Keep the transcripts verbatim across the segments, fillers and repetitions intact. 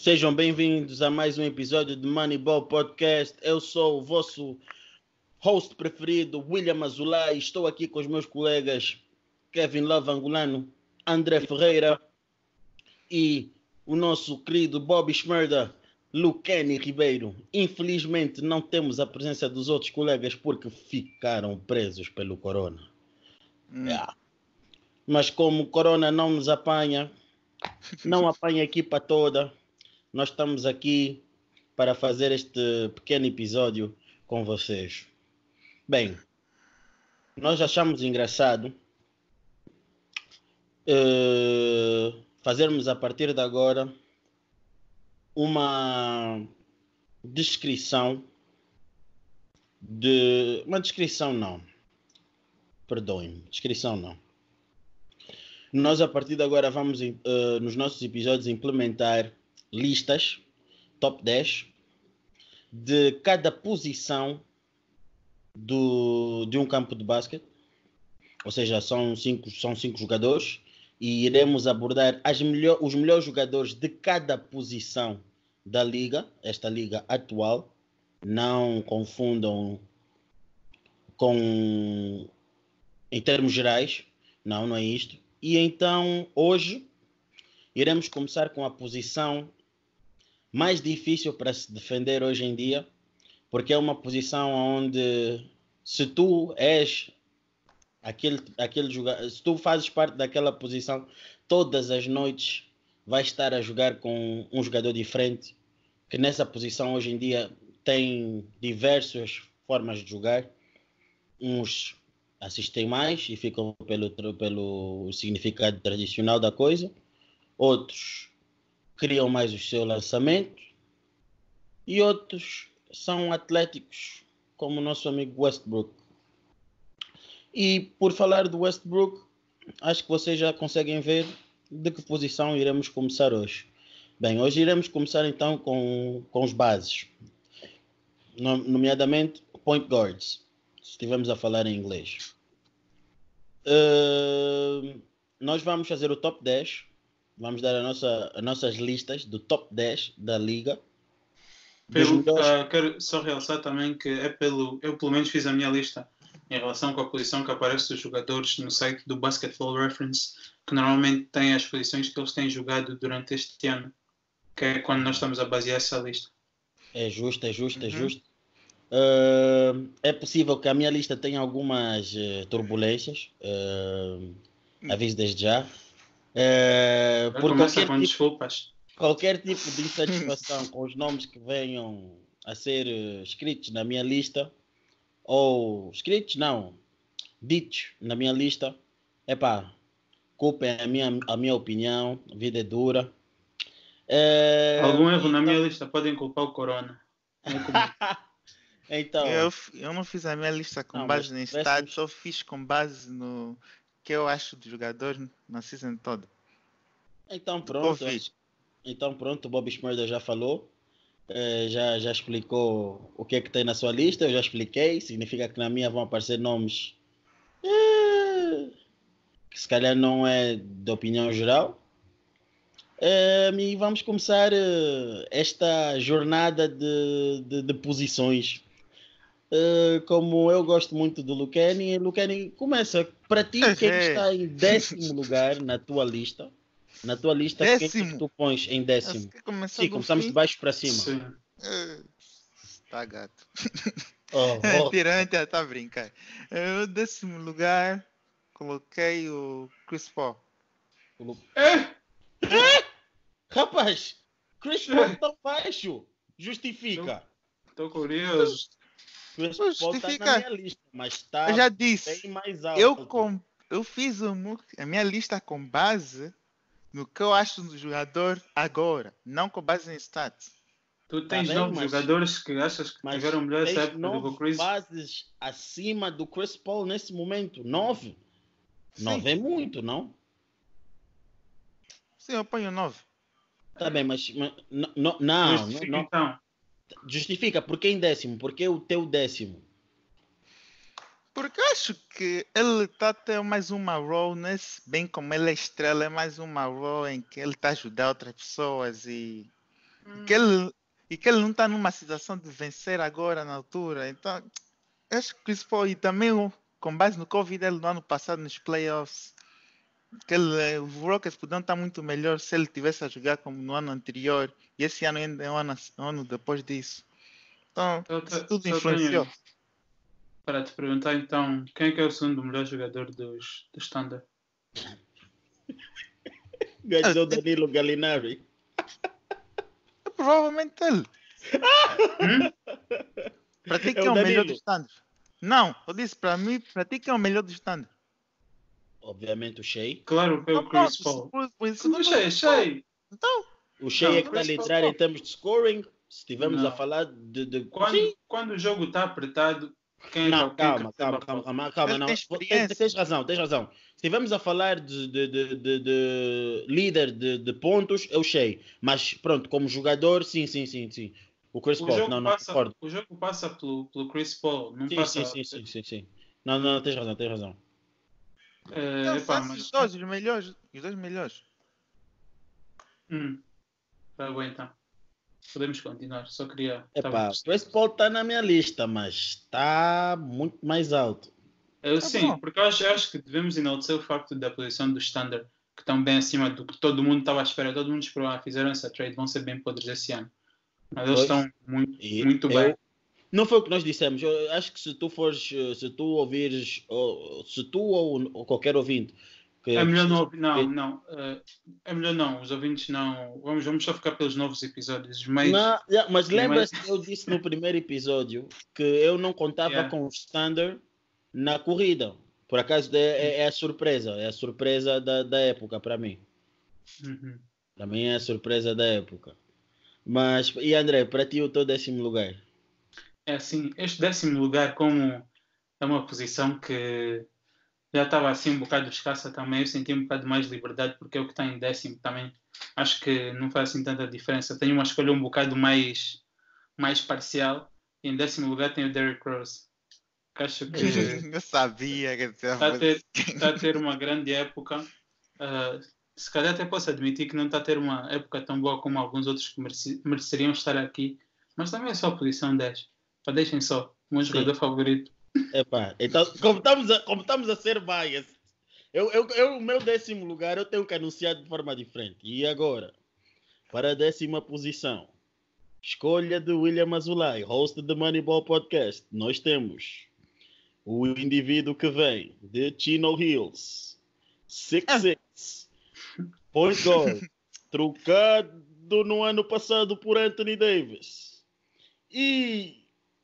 Sejam bem-vindos a mais um episódio de Moneyball Podcast. Eu sou o vosso host preferido, William Azulay. Estou aqui com os meus colegas Kevin Love Angolano, André Ferreira e o nosso querido Bobby Schmerda, Luqueni Ribeiro. Infelizmente não temos a presença dos outros colegas porque ficaram presos pelo corona. Hum. Yeah. Mas como o corona não nos apanha, não apanha a equipa toda, nós estamos aqui para fazer este pequeno episódio com vocês. Bem, nós achamos engraçado uh, fazermos a partir de agora uma descrição de... Uma descrição não. Perdoem-me, descrição não. Nós a partir de agora vamos uh, nos nossos episódios implementar listas, top dez, de cada posição do, de um campo de basquete. Ou seja, são cinco, são cinco jogadores e iremos abordar as melhor, os melhores jogadores de cada posição da liga, esta liga atual. Não confundam com em termos gerais, não, não é isto. E então, hoje, iremos começar com a posição mais difícil para se defender hoje em dia, porque é uma posição onde, se tu és aquele, aquele jogador, se tu fazes parte daquela posição, todas as noites vais estar a jogar com um jogador diferente, que nessa posição hoje em dia tem diversas formas de jogar. Uns assistem mais e ficam pelo, pelo significado tradicional da coisa, outros criam mais o seu lançamento e outros são atléticos, como o nosso amigo Westbrook. E por falar do Westbrook, acho que vocês já conseguem ver de que posição iremos começar hoje. Bem, hoje iremos começar então com, com os bases, nomeadamente point guards, se estivermos a falar em inglês. Uh, nós vamos fazer o top dez. Vamos dar a nossa, as nossas listas do top dez da liga. Pelo, uh, quero só realçar também que é pelo, eu pelo menos fiz a minha lista em relação com a posição que aparece dos jogadores no site do Basketball Reference, que normalmente tem as posições que eles têm jogado durante este ano, que é quando nós estamos a basear essa lista. É justo, é justo, uhum. é justo. Uh, é possível que a minha lista tenha algumas uh, turbulências, uh, aviso desde já. É, por começa qualquer com tipo, desculpas. Qualquer tipo de insatisfação com os nomes que venham a ser uh, escritos na minha lista, ou escritos não, ditos na minha lista, epá, culpem a minha, a minha opinião, a vida é dura. É, Algum erro então... na minha lista podem culpar o Corona. Então, eu, eu não fiz a minha lista com não, base em stats, tivéssemos... só fiz com base no que eu acho do jogador na season toda. Então pronto, Covid. então pronto, o Bobby Schmerda já falou, é, já, já explicou o que é que tem na sua lista, eu já expliquei, significa que na minha vão aparecer nomes é, que se calhar não é de opinião geral. É, e vamos começar é, esta jornada de, de, de posições. Uh, como eu gosto muito do Luqueni, Luqueni, começa. Para ti, quem está em décimo lugar na tua lista? Na tua lista, décimo. Quem é que tu pões em décimo? Sim, começamos fim? de baixo para cima. Sim. Tá gato. Oh, oh. Tirante, tá a brincar. Eu, décimo lugar, coloquei o Chris Paul. É? É? Rapaz, Chris Paul é. tão baixo. Justifica. Estou curioso. Chris Paul está na minha lista, mas está eu já disse, bem mais alto. Eu, com, eu fiz um, a minha lista com base no que eu acho do jogador agora, não com base em stats. Tu tens tá nove bem, mas, jogadores que achas que tiveram melhor essa época do que o Chris? bases acima do Chris Paul nesse momento. Nove? Sim. Nove é muito, não? Sim, eu ponho nove. Tá bem, mas, mas não, não, não, Justifica, não. então. Justifica, por que em décimo? Por que o teu décimo? Porque acho que ele está tendo mais uma role nesse, bem como ele é estrela, é mais uma role em que ele está a ajudar outras pessoas e que ele, e que ele não está numa situação de vencer agora na altura. Então, acho que Chris Paul, e também com base no Covid ele no ano passado nos playoffs, que ele, os Rockets podiam estar muito melhor se ele tivesse a jogar como no ano anterior, e esse ano ainda é um ano, um ano depois disso. Então, Só, isso tudo só influenciou. tenho para te perguntar então, quem é que é o segundo melhor jogador dos, dos Thunder? Gajo do Danilo Gallinari. É provavelmente ele. Hum? Para ti É que o é o melhor Danilo. dos Thunder? Não, eu disse para mim, para ti que é o melhor dos Thunder. Obviamente o Shea. Claro que é o Não, Chris pronto, Paul. por- por isso Não, não Shea, Shea. Então, O Shea Não, é que está a Chris Paul. entrar em termos de scoring. Se estivermos a Não. falar de... de... Sim. Quando, quando o jogo está apertado, quem é que, Não, quem é que calma, recebe calma, a calma, bola? calma, calma, ele não. tem Tens, experiência. tens razão, tens razão. Se estivermos a falar de, de, de, de, de líder de, de pontos, é o Shea. Mas pronto, como jogador, sim, sim, sim, sim. O Chris O Paul, jogo não, não, passa, concordo. o jogo passa pelo, pelo Chris Paul, não Sim, sim, passa. sim, sim, sim, sim. Não, não, tens razão, tens razão. É, Não, epá, são esses mas. dois, os melhores. Os dois melhores. Hum, tá bom então. Podemos continuar. Só queria. Epá, Tava... o Chris Paul está na minha lista, mas está muito mais alto. Eu, Tá sim, bom. porque eu acho, eu acho que devemos enaltecer o facto da posição do Standard, que estão bem acima do que todo mundo estava à espera. Todo mundo esperou, ah, fizeram essa trade, vão ser bem podres esse ano. Mas eles Pois, estão muito, e muito bem. eu, não foi o que nós dissemos. Eu acho que se tu fores, eh, se tu ouvires, ou, se tu ou, ou qualquer ouvinte que É melhor não precisa ouvir. Não, ouvir- não. eh, é melhor não. Os ouvintes não. Vamos, vamos só ficar pelos novos episódios. Os meios. Não, yeah, mas Nem mais. lembra-se que eu disse no primeiro episódio que eu não contava Yeah. com o Standard na corrida. Por acaso é, é- é a surpresa, é a surpresa da, da época para mim. Uhum. Para mim é a surpresa da época. Mas, e André, para ti o teu décimo lugar? É assim, este décimo lugar, como é uma posição que já estava assim um bocado escassa também, eu senti um bocado mais liberdade, porque é o que está em décimo também. Acho que não faz assim tanta diferença. Tenho uma escolha um bocado mais, mais parcial. E em décimo lugar tenho o Derrick Rose. Que acho que Eu sabia que você ia está a ter, fazer. está a ter uma grande época. Uh, se calhar até posso admitir que não está a ter uma época tão boa como alguns outros que mereci, mereceriam estar aqui. Mas também é só a posição dez. Para deixem só. O meu Sim. jogador favorito. Epá, então, como estamos a, como estamos a ser biased, eu, eu, eu, o meu décimo lugar eu tenho que anunciar de forma diferente. E agora, para a décima posição, escolha de William Azulay, host do Moneyball Podcast, nós temos o indivíduo que vem de Chino Hills, six six, point guard, trocado no ano passado por Anthony Davis. E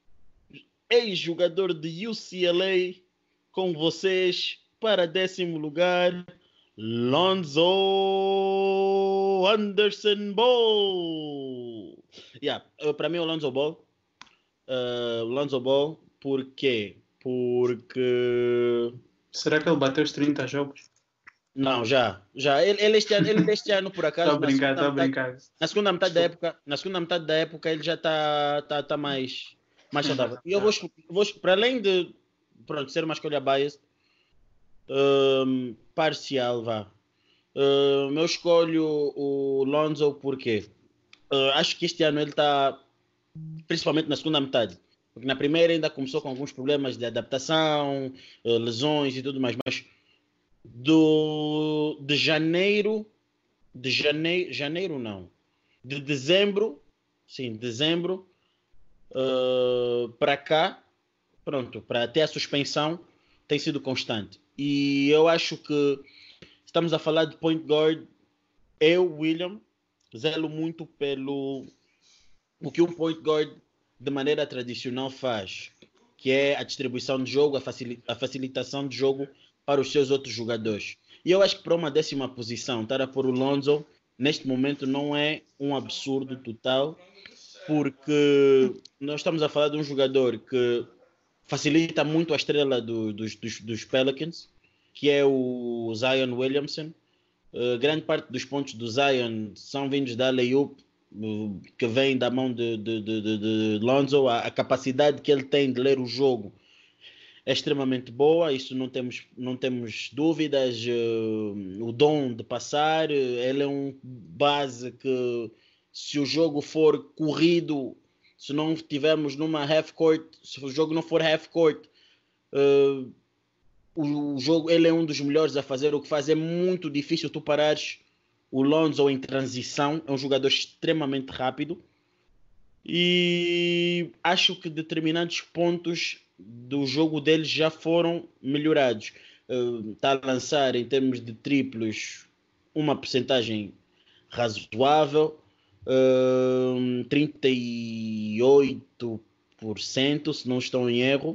ex-jogador de U C L A, com vocês para décimo lugar, Lonzo Anderson Ball. Yeah, uh, para mim o Lonzo Ball. Uh, Lonzo Ball, por quê? Porque... Será que ele bateu os trinta jogos? Não, já. já. Ele, ele, este, ano, ele este ano, por Estou acaso, a na brincar, segunda, estou a metade, brincar. na segunda metade da Desculpa. época, na segunda metade da época ele já está tá, tá mais, mais Sim, saudável. mas- E eu vou, vou para além de pronto, ser uma escolha biased, um, parcial, vá. Uh, eu escolho o Lonzo porque uh, acho que este ano ele está, principalmente na segunda metade, porque na primeira ainda começou com alguns problemas de adaptação, uh, lesões e tudo mais, mas do, de janeiro, de janeiro, janeiro não, de dezembro, sim, dezembro uh, para cá, pronto, para até a suspensão, tem sido constante. E eu acho que estamos a falar de point guard, eu, William, zelo muito pelo o que um point guard de maneira tradicional faz, que é a distribuição de jogo, a, facil, a facilitação de jogo para os seus outros jogadores. E eu acho que para uma décima posição, estar a pôr o Lonzo, neste momento não é um absurdo total, porque nós estamos a falar de um jogador que facilita muito a estrela do, dos, dos, dos Pelicans, que é o Zion Williamson. Uh, grande parte dos pontos do Zion são vindos da alley-oop, uh, que vem da mão de, de, de, de, de Lonzo. A, a capacidade que ele tem de ler o jogo é extremamente boa, isso não temos, não temos dúvidas. Uh, o dom de passar, uh, ele é um base que se o jogo for corrido, se não tivermos numa half court, se o jogo não for half court, uh, o, o jogo, ele é um dos melhores a fazer. O que faz é muito difícil tu parares o Lonzo em transição. É um jogador extremamente rápido. E acho que determinados pontos do jogo dele já foram melhorados. Está uh, a lançar em termos de triplos uma percentagem razoável, uh, trinta e oito por cento se não estou em erro,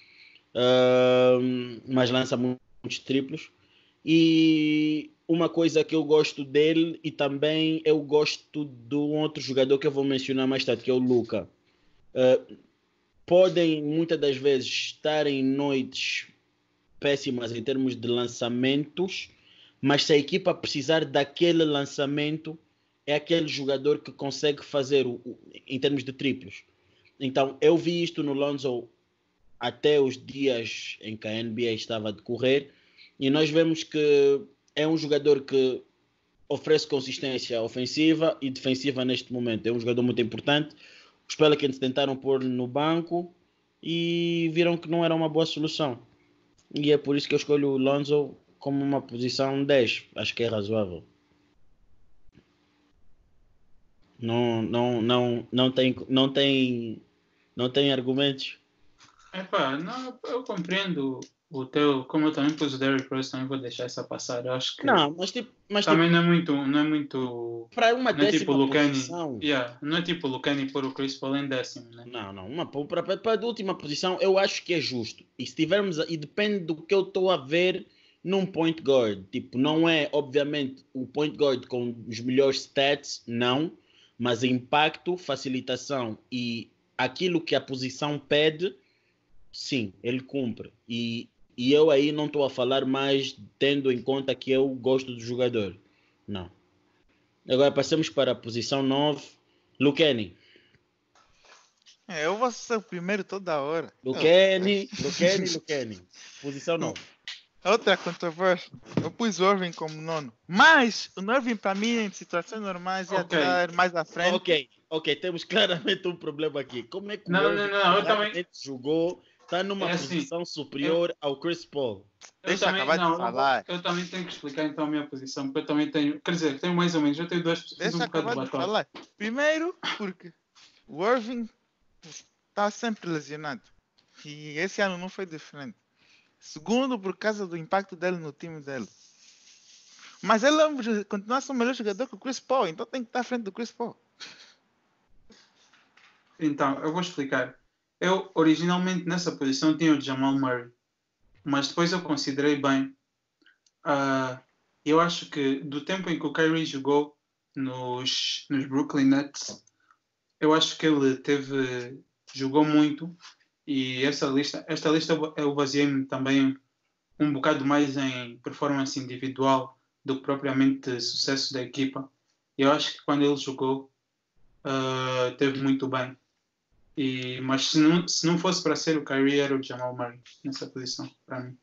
uh, mas lança muitos triplos. E uma coisa que eu gosto dele, e também eu gosto de um outro jogador que eu vou mencionar mais tarde, que é o Luka. Uh, podem muitas das vezes estar em noites péssimas em termos de lançamentos, mas se a equipa precisar daquele lançamento, é aquele jogador que consegue fazer o, o, em termos de triplos. Então eu vi isto no Lonzo até os dias em que a N B A estava a decorrer, e nós vemos que é um jogador que oferece consistência ofensiva e defensiva neste momento. É um jogador muito importante. Os Pelicans tentaram pôr no banco e viram que não era uma boa solução. E é por isso que eu escolho o Lonzo como uma posição dez. Acho que é razoável. Não, não, não, não, tem, não, tem, não tem argumentos. Epá, não, eu compreendo o teu, como eu também pus o Derrick Rose, também vou deixar essa passar. Eu acho que não, mas tipo, mas também tipo, não é muito, não é muito, para uma não é décima tipo o posição. yeah, não é tipo o Lucani pôr o Chris Paul em décimo, né? Não, não, uma para, para, para a última posição eu acho que é justo. E se tivermos, e depende do que eu estou a ver num point guard. Tipo, não é obviamente o point guard com os melhores stats, não, mas impacto, facilitação e aquilo que a posição pede, sim, ele cumpre. E E eu aí não estou a falar mais tendo em conta que eu gosto do jogador. Não. Agora passamos para a posição nove. Luqueni. É, eu vou ser o primeiro toda hora. Luqueni, Luqueni, Luqueni. Posição nove. Outra controvérsia. Eu pus o Irving como nono. Mas o Irving para mim em situações normais ia Ok. estar mais à frente. Ok, ok. Temos claramente um problema aqui. Como é que Não, o não, Irving não, eu claramente também- jogou, está numa É assim, posição superior ao Chris Paul? Eu Deixa também, acabar de não, não falar. vou- eu também tenho que explicar então a minha posição, porque eu também tenho, quer dizer, tenho mais ou menos, eu tenho duas, fiz Deixa um bocado acabar de de batota. falar. Primeiro, porque o Irving está sempre lesionado. E esse ano não foi diferente. Segundo, por causa do impacto dele no time dele. Mas ele é um- continua a ser o melhor jogador que o Chris Paul, então tem que estar à frente do Chris Paul. Então, eu vou explicar. Eu, originalmente, nessa posição tinha o Jamal Murray, mas depois eu considerei bem. ah, eu acho que do tempo em que o Kyrie jogou nos, nos Brooklyn Nets, eu acho que ele teve, jogou muito, e essa lista, esta lista eu baseei-me também um bocado mais em performance individual do que propriamente sucesso da equipa. Eu acho que quando ele jogou, uh, teve muito bem. E, mas se não, se não fosse para ser o Kyrie, era o Jamal Murray nessa posição, para mim.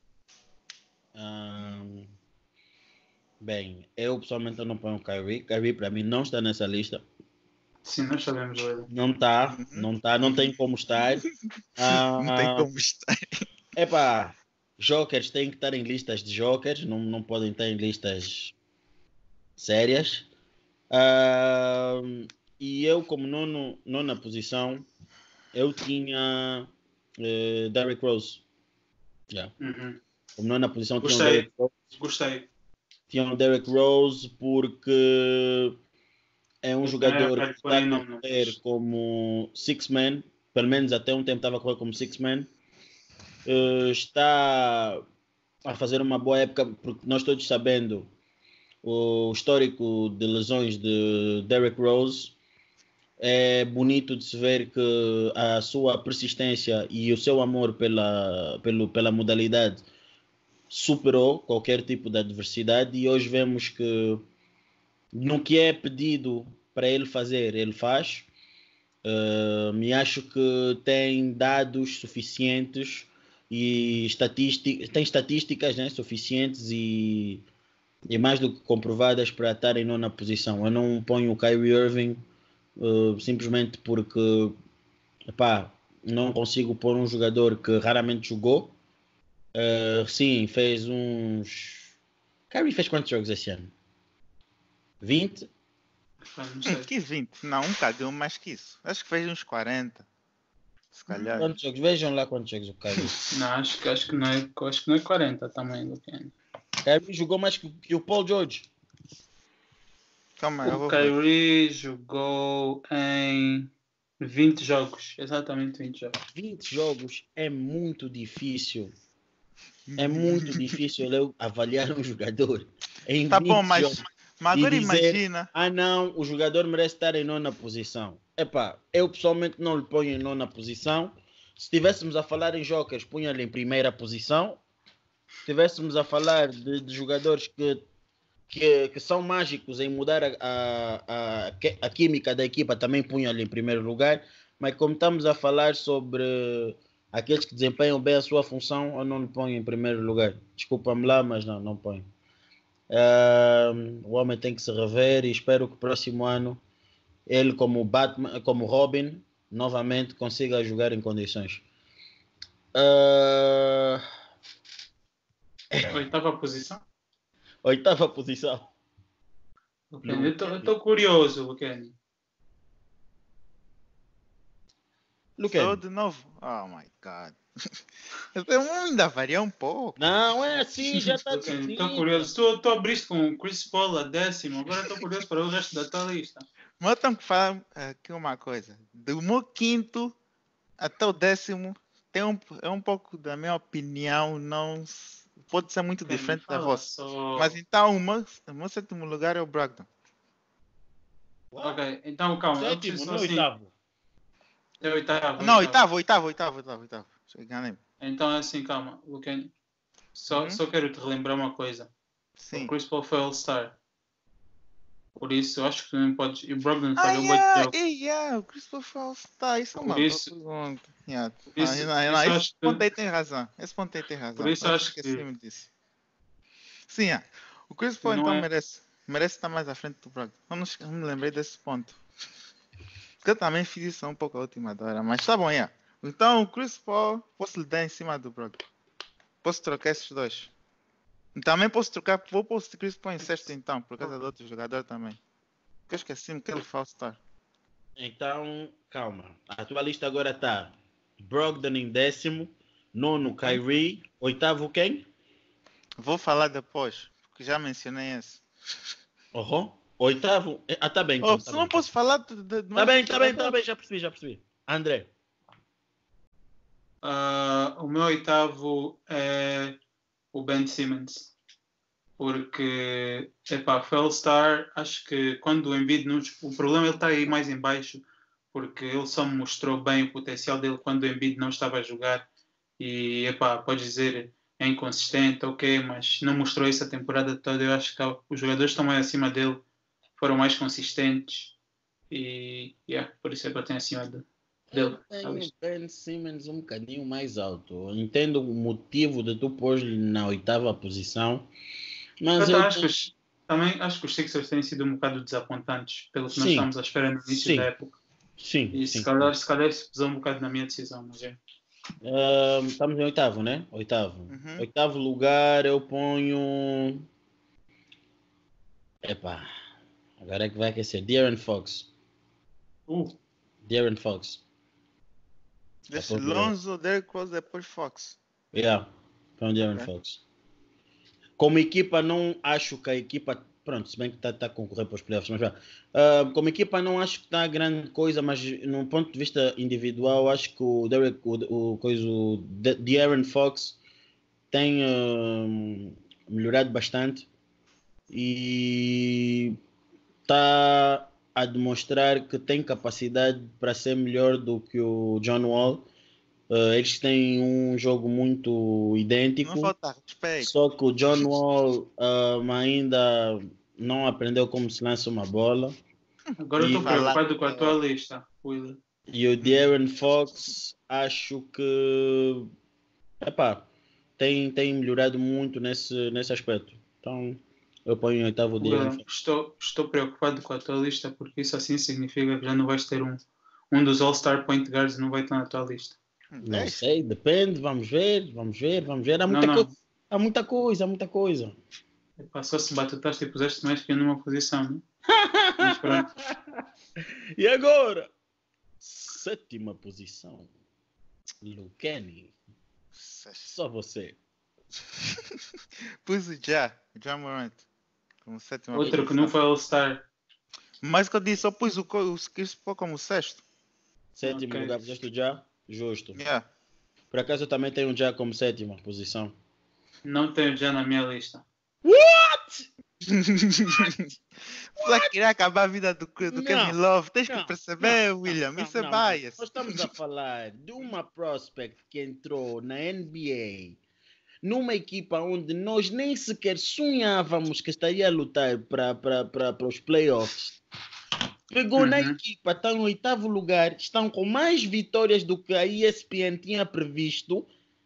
Hum, bem, eu pessoalmente eu não ponho o Kyrie. Kyrie para mim não está nessa lista. Sim, nós sabemos, ele. Não está, não está, não tem como estar. Ah, Não tem como estar. Epá, jokers têm que estar em listas de jokers, não, não podem estar em listas sérias. Ah, e eu, como nono, nona posição, eu tinha uh, Derrick Rose. Yeah. Uhum. Como nona posição, tinha o Gostei. Derrick Rose. Gostei. Tinha o Derrick Rose porque é um Eu jogador também que está reparei, a não, não correr fiz. como six man, pelo menos até um tempo estava a correr como six man. Uh, está a fazer uma boa época, porque nós todos sabendo o histórico de lesões de Derrick Rose. É bonito de se ver que a sua persistência e o seu amor pela, pelo, pela modalidade superou qualquer tipo de adversidade, e hoje vemos que no que é pedido para ele fazer, ele faz. Uh, me acho que tem dados suficientes e estatísticas, tem estatísticas, né, suficientes e, e mais do que comprovadas para estar em nona posição. Eu não ponho o Kyrie Irving uh, simplesmente porque epá, não consigo pôr um jogador que raramente jogou. Uh, sim, fez uns. Kyrie fez quantos jogos esse ano? vinte? Não sei. Hum, que vinte? Não, um bocadinho mais que isso. Acho que fez uns quarenta. Se calhar. Quantos jogos? Vejam lá quantos jogos o Kyrie. Não, acho, que- acho, que não é, acho que não é quarenta também, Luquinha. Kyrie jogou mais que, que o Paul George. Calma, eu O vou ver. Kyrie jogou em vinte jogos, exatamente vinte jogos. vinte jogos é muito difícil. É muito difícil eu avaliar um jogador em Tá vinte bom, mas, jogos mas e agora dizer, imagina. ah não, o jogador merece estar em nona posição. Epá, eu pessoalmente não lhe ponho em nona posição. Se estivéssemos a falar em jokers, punha-lhe em primeira posição. Se estivéssemos a falar de, de jogadores que, que, que são mágicos em mudar a, a, a, a química da equipa, também punha-lhe em primeiro lugar. Mas como estamos a falar sobre aqueles que desempenham bem a sua função, eu não lhe ponho em primeiro lugar. Desculpa-me lá, mas não, não ponho. Uh, o homem tem que se rever e espero que o próximo ano ele, como Batman, como Robin, novamente consiga jogar em condições. Uh... Oitava posição? Oitava posição. Luquinha, eu estou curioso, Luquinha. Sou de novo. Oh my god. Eu ainda varia um pouco. Não, é assim, já está decidido. Estou curioso. Tu, tu abriste com o Chris Paul a décimo, agora estou curioso para o resto da tua lista. Mas tenho que falar aqui uma coisa. Do meu quinto até o décimo, tem um, é um pouco da minha opinião, não pode ser muito Okay, diferente da fala vossa. só- Mas então, o meu, o meu sétimo lugar é o Brogdon. Ok, então calma, eu Sétimo, preciso só não assim. oitavo. É oitavo. Não, oitavo, oitavo, oitavo, oitavo, oitavo. Enganei-me. Então assim, calma, Luquinha. Só, Uhum. só quero te relembrar uma coisa. Sim. O Chris Paul foi All-Star. Por isso, eu acho que tu não podes. E o Brogdon Ah, falhou yeah, muito jogo. yeah, o Christopher All-Star, isso é uma Por boa isso, pergunta. Yeah. por Ah, isso, não, por não, isso esse acho ponto que. aí tem razão. Esse ponto aí tem Por razão. isso Eu acho que esqueci-me disso. Sim, yeah. O Chris Paul não então é. merece. Merece estar mais à frente do Brogdon. Eu não, eu não me lembrei desse ponto. Porque eu também fiz isso um pouco a última hora, mas tá bom, yeah. Então o Chris Paul posso lhe dar em cima do Brogdon. Posso trocar esses dois. E também posso trocar, vou pôr o Chris Paul em sexto então, por causa do outro jogador também. Porque eu esqueci-me que ele foi All-Star. Então, calma. A tua lista agora está Brogdon em décimo, nono Kyrie, oitavo quem? Vou falar depois, porque já mencionei esse. Uhum. Oitavo. Ah, tá bem Oh, então. Tá se bem, não então. posso falar de, de, de Tá mais bem, um tá bem, jogador. tá bem. Já percebi, já percebi. André. Uh, o meu oitavo é o Ben Simmons. Porque, epá, foi All-Star. Acho que quando o Embiid não. O problema ele está aí mais em baixo. Porque ele só mostrou bem o potencial dele quando o Embiid não estava a jogar. E, epá, pode dizer é inconsistente, ok, mas não mostrou isso a temporada toda. Eu acho que os jogadores estão mais acima dele, foram mais consistentes e, yeah, por isso é que eu tenho acima de, Eu dele. tenho o Ben Simmons um bocadinho mais alto. Eu entendo o motivo de tu pôr-lhe na oitava posição, mas Eu eu acho que, tenho... os, também acho que os Sixers têm sido um bocado desapontantes pelo que nós Sim, estávamos à espera no início da sim, época. sim, E se sim. calhar, se calhar isso pesou um bocado na minha decisão, mas é. Uh, estamos em oitavo, né? Oitavo. Uhum. Oitavo lugar eu ponho... Epá, agora é que vai aquecer. De'Aaron Fox. Uh, De'Aaron Fox. Deixa Lonzo, Derrick Rose, depois Fox. Yeah, põe De'Aaron Okay. Fox. Como equipa, não acho que a equipa... Pronto, se bem que está tá a concorrer para os playoffs, mas já. Uh, como equipa, não acho que está grande coisa, mas no ponto de vista individual, acho que o Derek, o, o, coisa, o De'Aaron Fox tem uh, melhorado bastante e está a demonstrar que tem capacidade para ser melhor do que o John Wall. Uh, eles têm um jogo muito idêntico. Não falta respeito. Só que o John Wall uh, ainda não aprendeu como se lança uma bola. agora eu E, estou preocupado com a tua lista, Will. e o De'Aaron Fox, acho que epá, tem, tem melhorado muito nesse, nesse aspecto. Então, Eu ponho em oitavo dia. Uh, estou, estou preocupado com a tua lista, porque isso assim significa que já não vais ter um, um dos All-Star Point Guards, não vai estar na tua lista. Não sei, depende, vamos ver, vamos ver, vamos ver. Há Não, muita, não. co- há muita coisa, há muita coisa. Epá, só se batutaste e puseste mais que eu numa posição, né? Mas pronto. E agora? Sétima posição. Luqueni. Só você. Pus o Ja, o Ja Morant, como sétima Outro que posição. não foi All-Star. Mas que eu disse, eu pus o, Co- o Chris Paul como sexto. Sétimo Ok. lugar, puseste o Já? Justo. Yeah. Por acaso eu também tenho o Já como sétima posição. Não tenho já na minha lista. Só queria acabar a vida do, do Não, Kevin Love. Tens não, que perceber, não, William. não, Isso é não, bias. Nós estamos a falar de uma prospect que entrou na N B A numa equipa onde nós nem sequer sonhávamos que estaria a lutar para os playoffs. Pegou na Uhum. equipa, está no oitavo lugar, estão com mais vitórias do que a E S P N tinha previsto.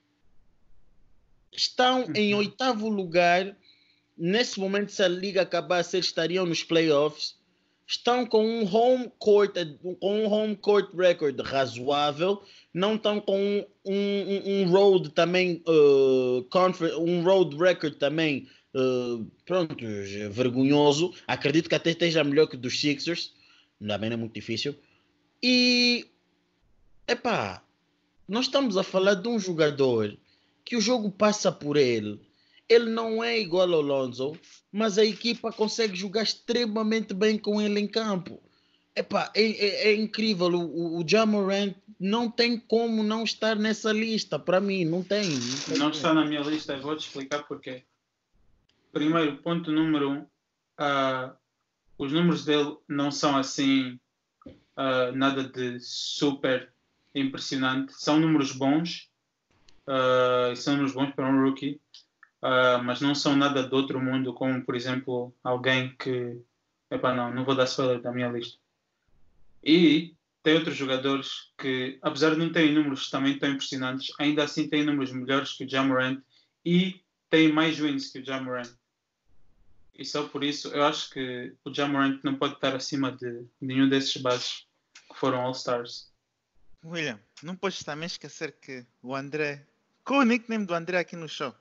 Estão em Uhum. oitavo lugar. Nesse momento, se a liga acabasse, eles estariam nos playoffs. Estão com um home court, com um home court record razoável. Não estão com um, um, um road também, uh, confer- um road record também, uh, pronto, vergonhoso. Acredito que até esteja melhor que o dos Sixers. Ainda bem, não é muito difícil. E, epá, nós estamos a falar de um jogador que o jogo passa por ele. Ele não é igual ao Lonzo, mas a equipa consegue jogar extremamente bem com ele em campo. Epá, é, é, é incrível. O, o Ja Morant não tem como não estar nessa lista. Para mim, não tem. Não, tem Não como. está na minha lista, eu vou-te explicar porquê. Primeiro, ponto número um, uh, os números dele não são assim uh, nada de super impressionante. São números bons, uh, são números bons para um rookie, uh, mas não são nada de outro mundo, como por exemplo alguém que, epá, não, não vou dar spoiler da minha lista. E tem outros jogadores que, apesar de não terem números também tão impressionantes, ainda assim têm números melhores que o Ja Morant e têm mais wins que o Ja Morant. E só por isso eu acho que o Ja Morant não pode estar acima de nenhum desses bases que foram All-Stars. William, não podes também esquecer que o André... Qual é o nickname do André aqui no show?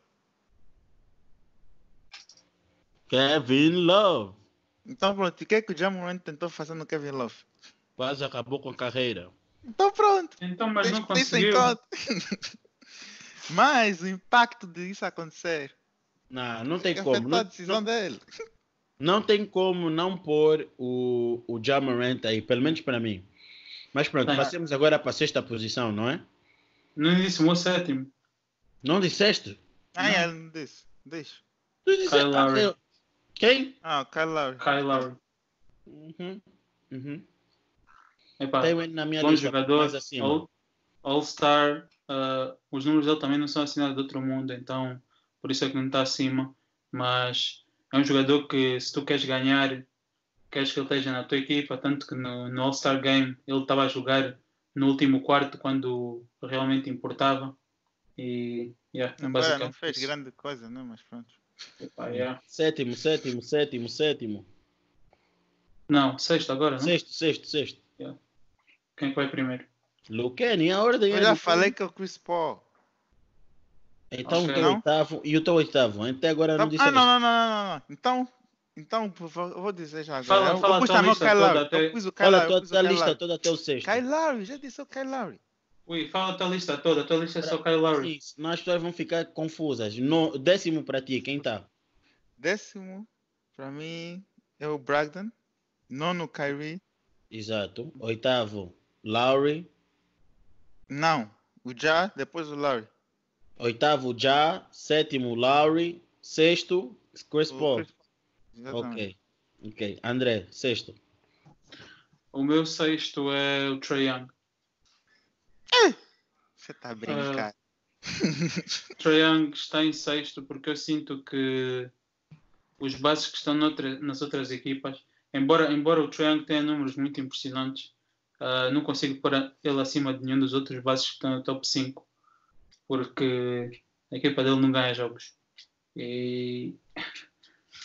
Kevin Love. Então pronto, o que é que o Ja Morant tentou fazer no Kevin Love? Quase acabou com a carreira. Então pronto. Então, mas Tens não que ter isso em conseguiu. conta. Mas o impacto disso acontecer Não, não tem que como. afetou a Não, decisão não, dele. não tem como não pôr o, o Ja Morant aí, pelo menos para mim. Mas pronto, Tem. passemos agora para a sexta posição, não é? No décimo ou sétimo, Não disseste? Ah, é, ele não disse. Deixa. Tu disseste. Kyle Lowry. Ah, eu- Quem? Ah, o Kyle Lowry. Kyle Lowry. Uhum. Uhum. Epá, Tenho ele na minha bom lista, jogador, mais acima. All- All-Star, uh, os números dele também não são assim nada de outro mundo, então por isso é que não está acima, mas é um jogador que se tu queres ganhar, queres que ele esteja na tua equipa, tanto que no, no All-Star Game ele estava a jogar no último quarto quando realmente importava e yeah, é Embora não basicamente fez isso. grande coisa, né? Mas pronto. Epá, yeah. Sétimo, sétimo, sétimo, sétimo. Não, sexto agora, não? Sexto, sexto, sexto. Quem vai primeiro? Luqueni, a ordem Eu é já Luqueni. falei que é o Chris Paul. Então Ok. o teu Não? oitavo e o teu oitavo. Até agora não Tá- disseste. Ah, não, não, não, não, não, não. Então, então por favor, eu vou dizer já agora. Fala- eu, fala eu pus a tua também o lista Kyle toda Lowry. até- Eu pus o Kyle Olha, Lowry. Eu a pus o tua Kyle lista Lowry. toda até o sexto. Kyle Lowry, já disse o Kyle Lowry. Ui, fala a tua lista toda, a tua lista é só Kyle Lowry. Sim, senão as pessoas vão ficar confusas. No, décimo para ti, quem tá? Décimo, pra mim, é o Bragdon. Nono, Kyrie. Exato. Oitavo, Lowry. Não, o Ja, depois o Lowry. Oitavo, Já. Sétimo, Lowry. Sexto, Chris O Paul. Chris Paul. Exatamente. Ok. Ok. André, sexto. O meu sexto é o Trae Young. Você tá a brincar. Trae Young está em sexto porque eu sinto que os bases que estão noutra, nas outras equipas, embora, embora o Trae Young tenha números muito impressionantes, uh, não consigo pôr ele acima de nenhum dos outros bases que estão no top cinco, porque a equipa dele não ganha jogos. E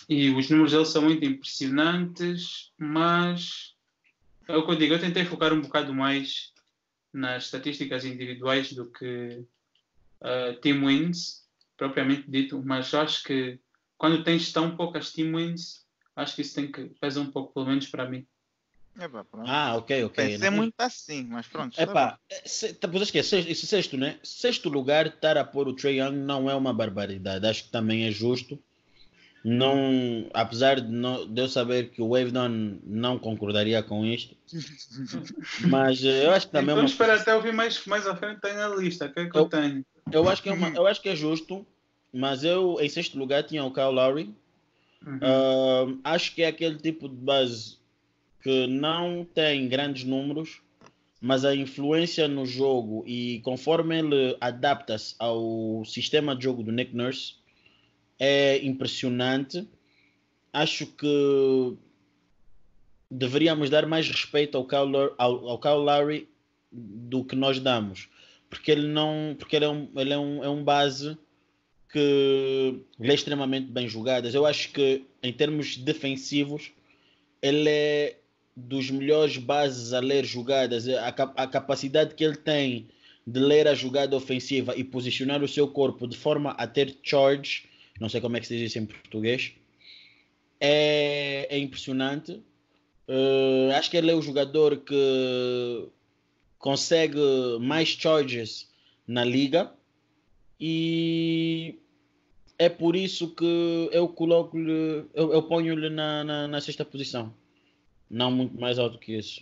E os números dele são muito impressionantes, mas é o que eu digo, eu tentei focar um bocado mais nas estatísticas individuais do que uh, team wins, propriamente dito, mas acho que quando tens tão poucas team wins, acho que isso tem que pesar um pouco, pelo menos para mim. Epa, pronto. Ah, ok, ok. Pensei Não, muito assim, mas pronto. epá, se, tá, pois esquece, esse sexto, né? Sexto lugar, estar a pôr o Trae Young não é uma barbaridade. Acho que também é justo. Não, apesar de, não, de eu saber que o Wave não, não concordaria com isto, mas eh, eu acho que também é Então uma espera até ouvir mais, mais à frente tem a lista, o que é que eu, eu, tenho? eu acho que é uma, eu acho que é justo, mas eu em sexto lugar tinha o Kyle Lowry. Uhum. Uh, acho que é aquele tipo de base que não tem grandes números, mas a influência no jogo e conforme ele adapta-se ao sistema de jogo do Nick Nurse é impressionante. Acho que deveríamos dar mais respeito ao Kyle, ao, ao Kyle Lowry do que nós damos, porque ele não, porque ele é um, ele é um, é um base que ele é extremamente bem jogado. Eu acho que em termos defensivos ele é dos melhores bases a ler jogadas. A, a capacidade que ele tem de ler a jogada ofensiva e posicionar o seu corpo de forma a ter charge, não sei como é que se diz isso em português, é, é impressionante. Uh, acho que ele é o jogador que consegue mais charges na liga e é por isso que eu coloco-lhe, eu, eu ponho-lhe na, na, na sexta posição. Não muito mais alto que isso.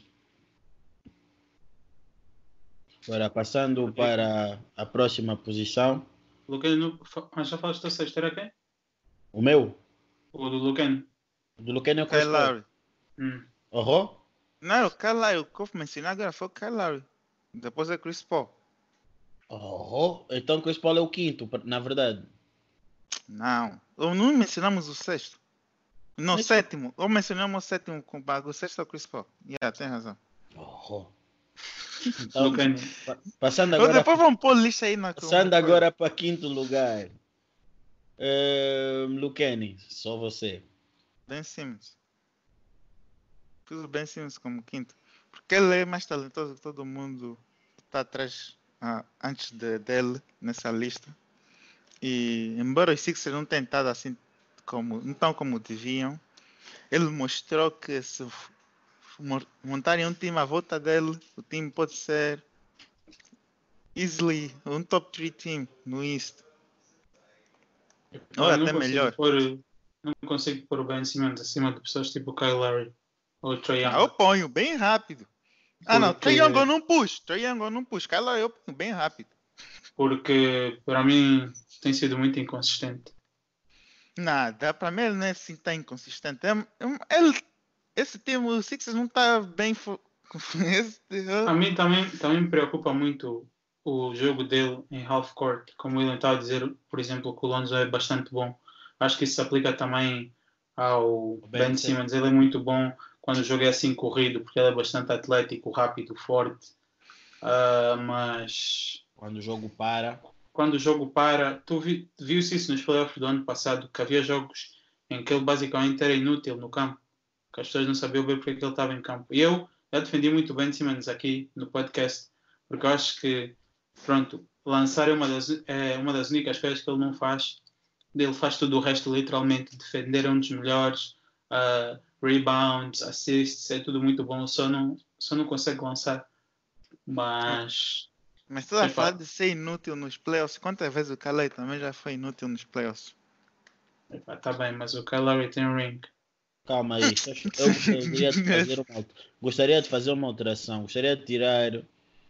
Agora, passando para a próxima posição. Lucano, já falaste da sexta, era quem? O meu? O do Lucano? Do Lucano é o Kyle Chris Lowry. Hum. Uhum. Não, o Kyle Lowry, o que eu mencionei agora foi o Kyle Lowry. Depois é Chris Paul. Oh, então Chris Paul é o quinto, na verdade. Não, ou não mencionamos o sexto. Não, Mas... sétimo. Ou mencionamos o sétimo com o sexto é o Chris Paul. Yeah, tem razão. Oh. Então, pa passando ou agora. depois vamos pôr lixo aí na Passando agora para quinto lugar. Uh, Lucani, só você. Ben Simmons. Pus o Ben Simmons como quinto. Porque ele é mais talentoso que todo mundo que está atrás, ah, antes de, dele, nessa lista. E embora os Sixers não tenham estado assim, como, não tão como deviam, ele mostrou que se montarem um time à volta dele, o time pode ser easily um top três team no East. Ou Ah, até não melhor. Pôr, não consigo pôr o Ben Simmons acima de pessoas tipo o Kyle Lowry ou o Trae Young. Ah, eu ponho bem rápido. Ah porque... não, Trae Young eu não puxo. Trae Young eu não puxo. Kyle Lowry eu ponho bem rápido. Porque para mim tem sido muito inconsistente. Nada, para mim ele não é assim tão inconsistente. Ele, esse time, o Sixers não está bem. Esse, a mim também, também me preocupa muito o jogo dele em half court. Como ele estava a dizer, por exemplo, que o Lonzo é bastante bom. Acho que isso se aplica também ao Ben, Ben Simmons. Ele é muito bom quando o jogo é assim corrido, porque ele é bastante atlético, rápido, forte. Uh, mas quando o jogo para, quando o jogo para, tu vi, viu-se isso nos playoffs do ano passado, que havia jogos em que ele basicamente era inútil no campo, que as pessoas não sabiam ver porque é que ele estava em campo. E eu já defendi muito Ben Simmons aqui no podcast, porque eu acho que, pronto, lançar é uma das, é uma das únicas coisas que ele não faz. Ele faz tudo o resto literalmente. Defender é um dos melhores, uh, rebounds, assists, é tudo muito bom, só não, só não consegue lançar. Mas... Mas tu a falar de ser inútil nos playoffs, quantas vezes o Kyle também já foi inútil nos playoffs? Epa, tá bem, mas o Kyle Lowry tem um ring. Calma aí, eu gostaria de fazer uma, gostaria de fazer uma alteração. Gostaria de tirar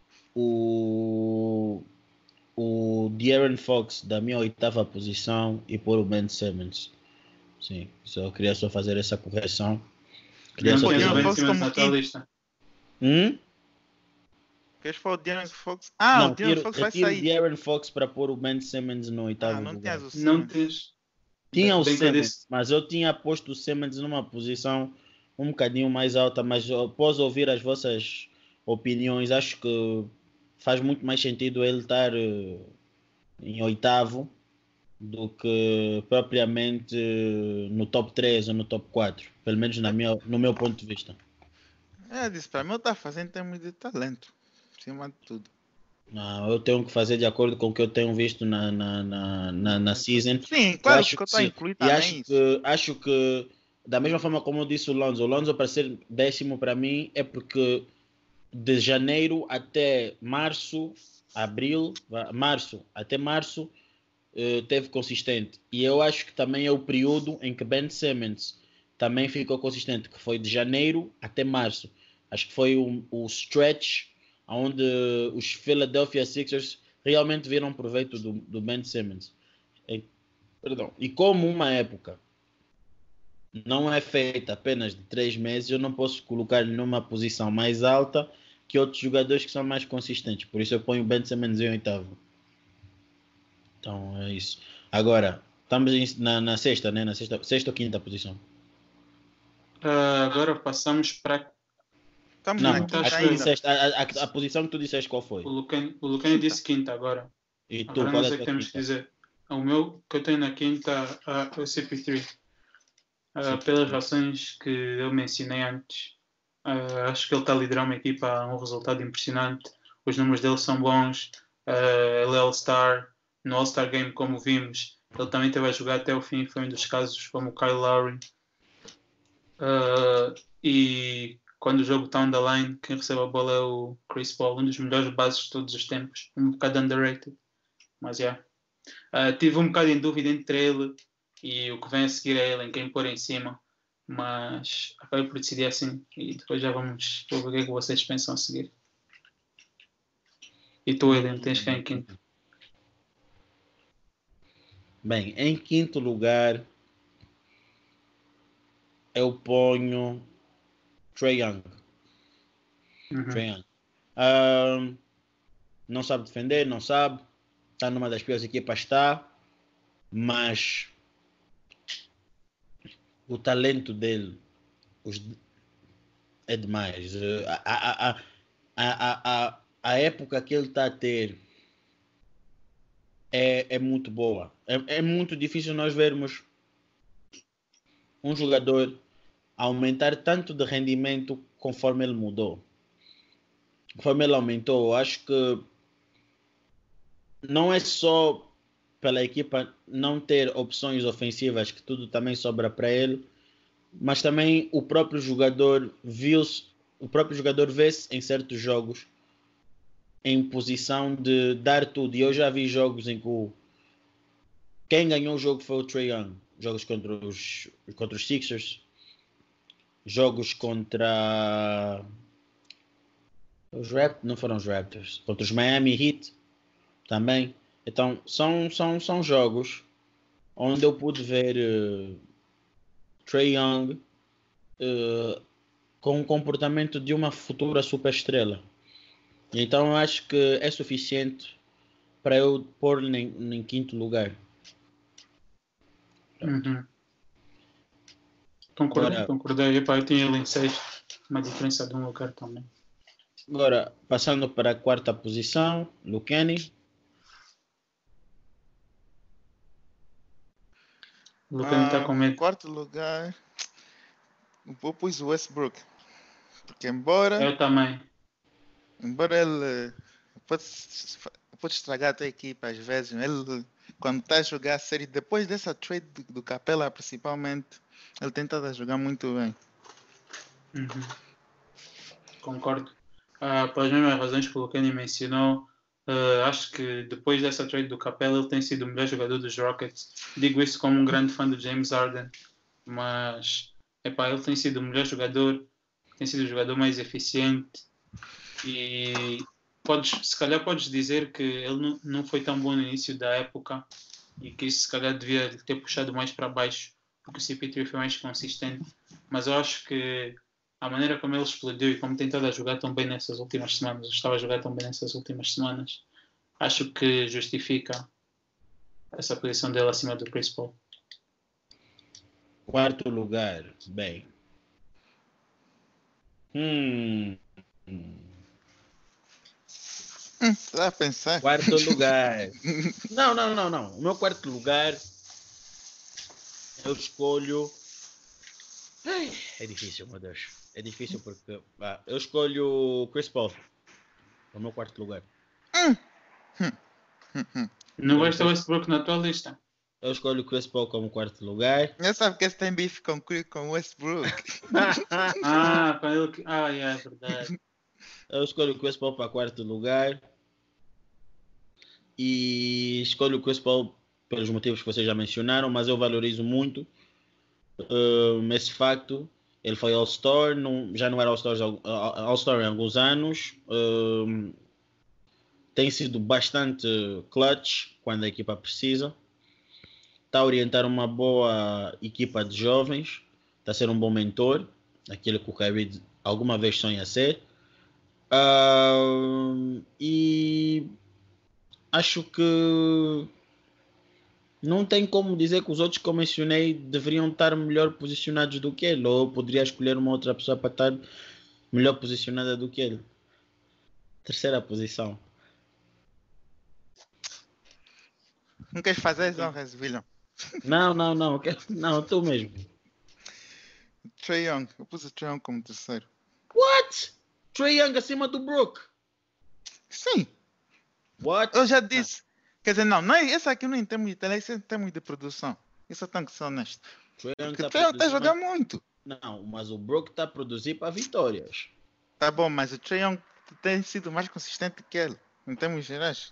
o, o De'Aaron Fox da minha oitava posição e pôr o Ben Simmons. Sim, só queria só fazer essa correção. Queria não só fazer o Ben Simmons na tua lista. Hum? Queres pôr o De'Aaron Fox? Ah, não, o De'Aaron Fox vai sair. o De'Aaron Fox para pôr o Ben Simmons no oitavo ah, não lugar. Tens o não tens. Tinha o Simmons, mas eu tinha posto o Simmons numa posição um bocadinho mais alta, mas após ouvir as vossas opiniões, acho que faz muito mais sentido ele estar uh, em oitavo do que propriamente no top três ou no top quatro, pelo menos na minha, no meu ponto de vista. É, disse para mim, ele está fazendo em termos de talento, acima de tudo. Não, eu tenho que fazer de acordo com o que eu tenho visto na, na, na, na, na season. Sim, Eu claro acho que eu que estou a se, incluir e também acho isso. que, acho que, da mesma forma como eu disse o Lonzo, o Lonzo para ser décimo para mim é porque de janeiro até março, abril, vá, março até março, eh, teve consistente. E eu acho que também é o período em que Ben Simmons também ficou consistente, que foi de janeiro até março. Acho que foi o, o stretch onde os Philadelphia Sixers realmente viram proveito do, do Ben Simmons. E, perdão. E como uma época não é feita apenas de três meses, eu não posso colocar numa posição mais alta que outros jogadores que são mais consistentes. Por isso eu ponho o Ben Simmons em oitavo. Então é isso. Agora, estamos em- na, na sexta, né? Na sexta, sexta ou quinta posição? Uh, agora passamos para Estamos na Não, quinta, quinta acho a, tu eu. ainda. disseste, a, a, a posição que tu disseste qual foi? O Lucani, o Lucani Quinta. disse quinta agora. E tu, Agora não qual é a sei o que tua temos que quinta? dizer. O meu que eu tenho na quinta uh, é o C P três. Uh, pelas razões que eu mencionei antes. Uh, acho que ele está a liderar uma equipa a um resultado impressionante. Os números dele são bons. Uh, ele é All-Star. No All-Star Game, como vimos, ele também teve a jogar até o fim. Foi um dos casos como o Kyle Lowry. Uh, e quando o jogo está on the line, quem recebe a bola é o Chris Paul, um dos melhores bases de todos os tempos. Um bocado underrated. Mas, já. Yeah. Uh, tive um bocado em dúvida entre ele e o que vem a seguir a ele, em quem pôr em cima. Mas acabei por decidir assim. E depois já vamos ver o que é que vocês pensam a seguir. E tu, Elian, tens quem em quinto? Bem, em quinto lugar eu ponho Trae Young. Uhum. Trae Young. Um, não sabe defender, não sabe. Está numa das piores equipas, está. Mas o talento dele os, é demais. Uh, A, a, a, a, a, a época que ele está a ter é, é muito boa. É, é muito difícil nós vermos um jogador aumentar tanto de rendimento conforme ele mudou. Conforme ele aumentou, eu acho que não é só pela equipa não ter opções ofensivas, que tudo também sobra para ele, mas também o próprio jogador viu-se, o próprio jogador vê-se em certos jogos em posição de dar tudo. E eu já vi jogos em que o, quem ganhou o jogo foi o Trae Young. Jogos contra os, contra os Sixers, jogos contra os Raptors, não foram os Raptors, contra os Miami Heat também. Então são, são, são jogos onde eu pude ver uh, Trae Young uh, com o comportamento de uma futura superestrela. Então eu acho que é suficiente para eu pôr-lhe em, em quinto lugar. Uhum. Concordei, Agora, concordei. Epá, eu tinha ele em sexto. Uma diferença de um lugar também. agora, passando para a quarta posição, Lucani. O Lucani está Ah, com medo. quarto lugar, eu pus o Westbrook. Porque embora, Eu também. embora ele pode, pode estragar a tua equipa às vezes, ele quando está a jogar a série, depois dessa trade do, do Capela principalmente, ele tem estado a jogar muito bem. Uhum. Concordo. Ah, pelas mesmas razões que o Lucani mencionou, uh, acho que depois dessa trade do Capela ele tem sido o melhor jogador dos Rockets. Digo isso como um grande fã do James Harden, mas epá, ele tem sido o melhor jogador, tem sido o jogador mais eficiente e podes, se calhar podes dizer que ele não, não foi tão bom no início da época e que isso se calhar devia ter puxado mais para baixo porque o C P três foi mais consistente, mas eu acho que a maneira como ele explodiu e como tem estado a jogar tão bem nessas últimas semanas, estava a jogar tão bem nessas últimas semanas, acho que justifica essa posição dele acima do Chris Paul. Quarto lugar, bem. Hum. Hum, Você vai pensar? Quarto lugar. Não, não, não, não. O meu quarto lugar, eu escolho. Ai, é difícil, meu Deus. É difícil porque. Ah, eu escolho Chris Paul. É o meu quarto lugar. Não vais ter Eu, Westbrook na tua lista. eu escolho Chris Paul como quarto lugar. Já sabe que esse tem bife com com Westbrook. Ah, para ele que. Ah, é verdade. Eu escolho o Chris Paul para quarto lugar. E escolho o Chris Paul pelos motivos que vocês já mencionaram, mas eu valorizo muito uh, esse facto. Ele foi All-Star, não, já não era All-Star All-Star há alguns anos. Uh, tem sido bastante clutch quando a equipa precisa. Está a orientar uma boa equipa de jovens. Está a ser um bom mentor, aquilo que o Kyrie alguma vez sonha ser. Uh, e acho que não tem como dizer que os outros que eu mencionei deveriam estar melhor posicionados do que ele, ou eu poderia escolher uma outra pessoa para estar melhor posicionada do que ele. Terceira posição. Não queres fazer as honras, William? Não, não, não. eu quero- Não, tu mesmo. Trae Young. Eu pus o Trae Young como terceiro. What? Trae Young acima do Brook? Sim. What? Eu já disse. Quer dizer, não, não é, esse aqui não é em termos de talento, esse é em termos de produção. Isso eu tenho que ser honesto. Trae Young Porque tá o Trae Young está a produzindo- jogar muito. Não, mas o Brook está a produzir para vitórias. Tá bom, mas o Trae Young tem sido mais consistente que ele, em termos gerais.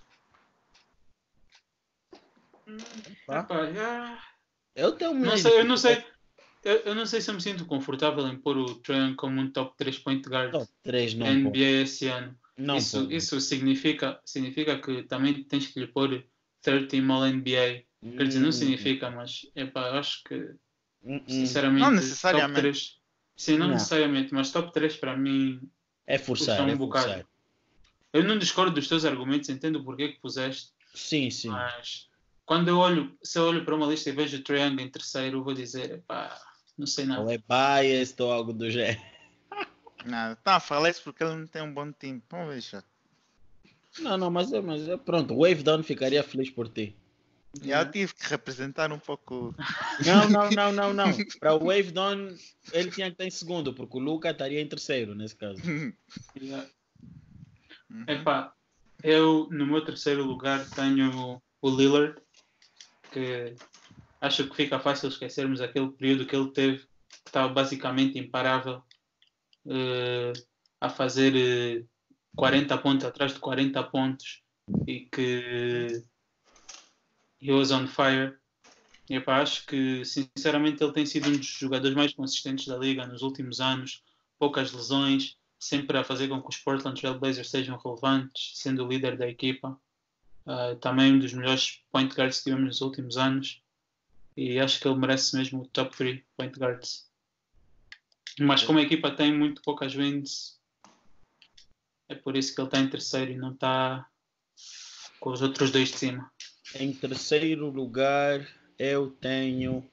Tá? Epá, já... Eu tenho Não minhas sei, eu não sei. dificuldades. Eu, eu não sei se eu me sinto confortável em pôr o Trae Young como um top três point guard Top três da não N pode. B A esse ano. Não Isso, pode. isso significa, significa que também tens que lhe pôr third team All N B A. Quer dizer, não Hum, significa, mas epá, eu acho que hum, hum. sinceramente Não top necessariamente. três. Sim, não Não. necessariamente, mas top três para mim É custa forçar, um é bocado. forçar. Eu não discordo dos teus argumentos, entendo o porquê que puseste, Sim, sim. mas quando eu olho, se eu olho para uma lista e vejo o Trae Young em terceiro, eu vou dizer, epá, não sei Ou nada. é biased ou algo do gênero. Nada. Tá, falei isso porque ele não tem um bom time. Vamos ver já. Não, não, mas é, mas é pronto. O Wave Down ficaria feliz por ti. E eu tive que representar um pouco. Não, não, não, não, não. Para o Wave Down, ele tinha que estar em segundo, porque o Luca estaria em terceiro nesse caso. Yeah. Uhum. Epá, eu no meu terceiro lugar tenho o Lillard, que acho que fica fácil esquecermos aquele período que ele teve, que estava basicamente imparável, eh, a fazer eh, quarenta pontos atrás de quarenta pontos e que he was on fire. E, epá, acho que sinceramente ele tem sido um dos jogadores mais consistentes da liga nos últimos anos, poucas lesões, sempre a fazer com que os Portland Trail Blazers sejam relevantes, sendo o líder da equipa. Uh, também um dos melhores point guards que tivemos nos últimos anos e acho que ele merece mesmo o top três point guards. Mas como a equipa tem muito poucas wins, é por isso que ele está em terceiro e não está com os outros dois de cima. Em terceiro lugar, eu tenho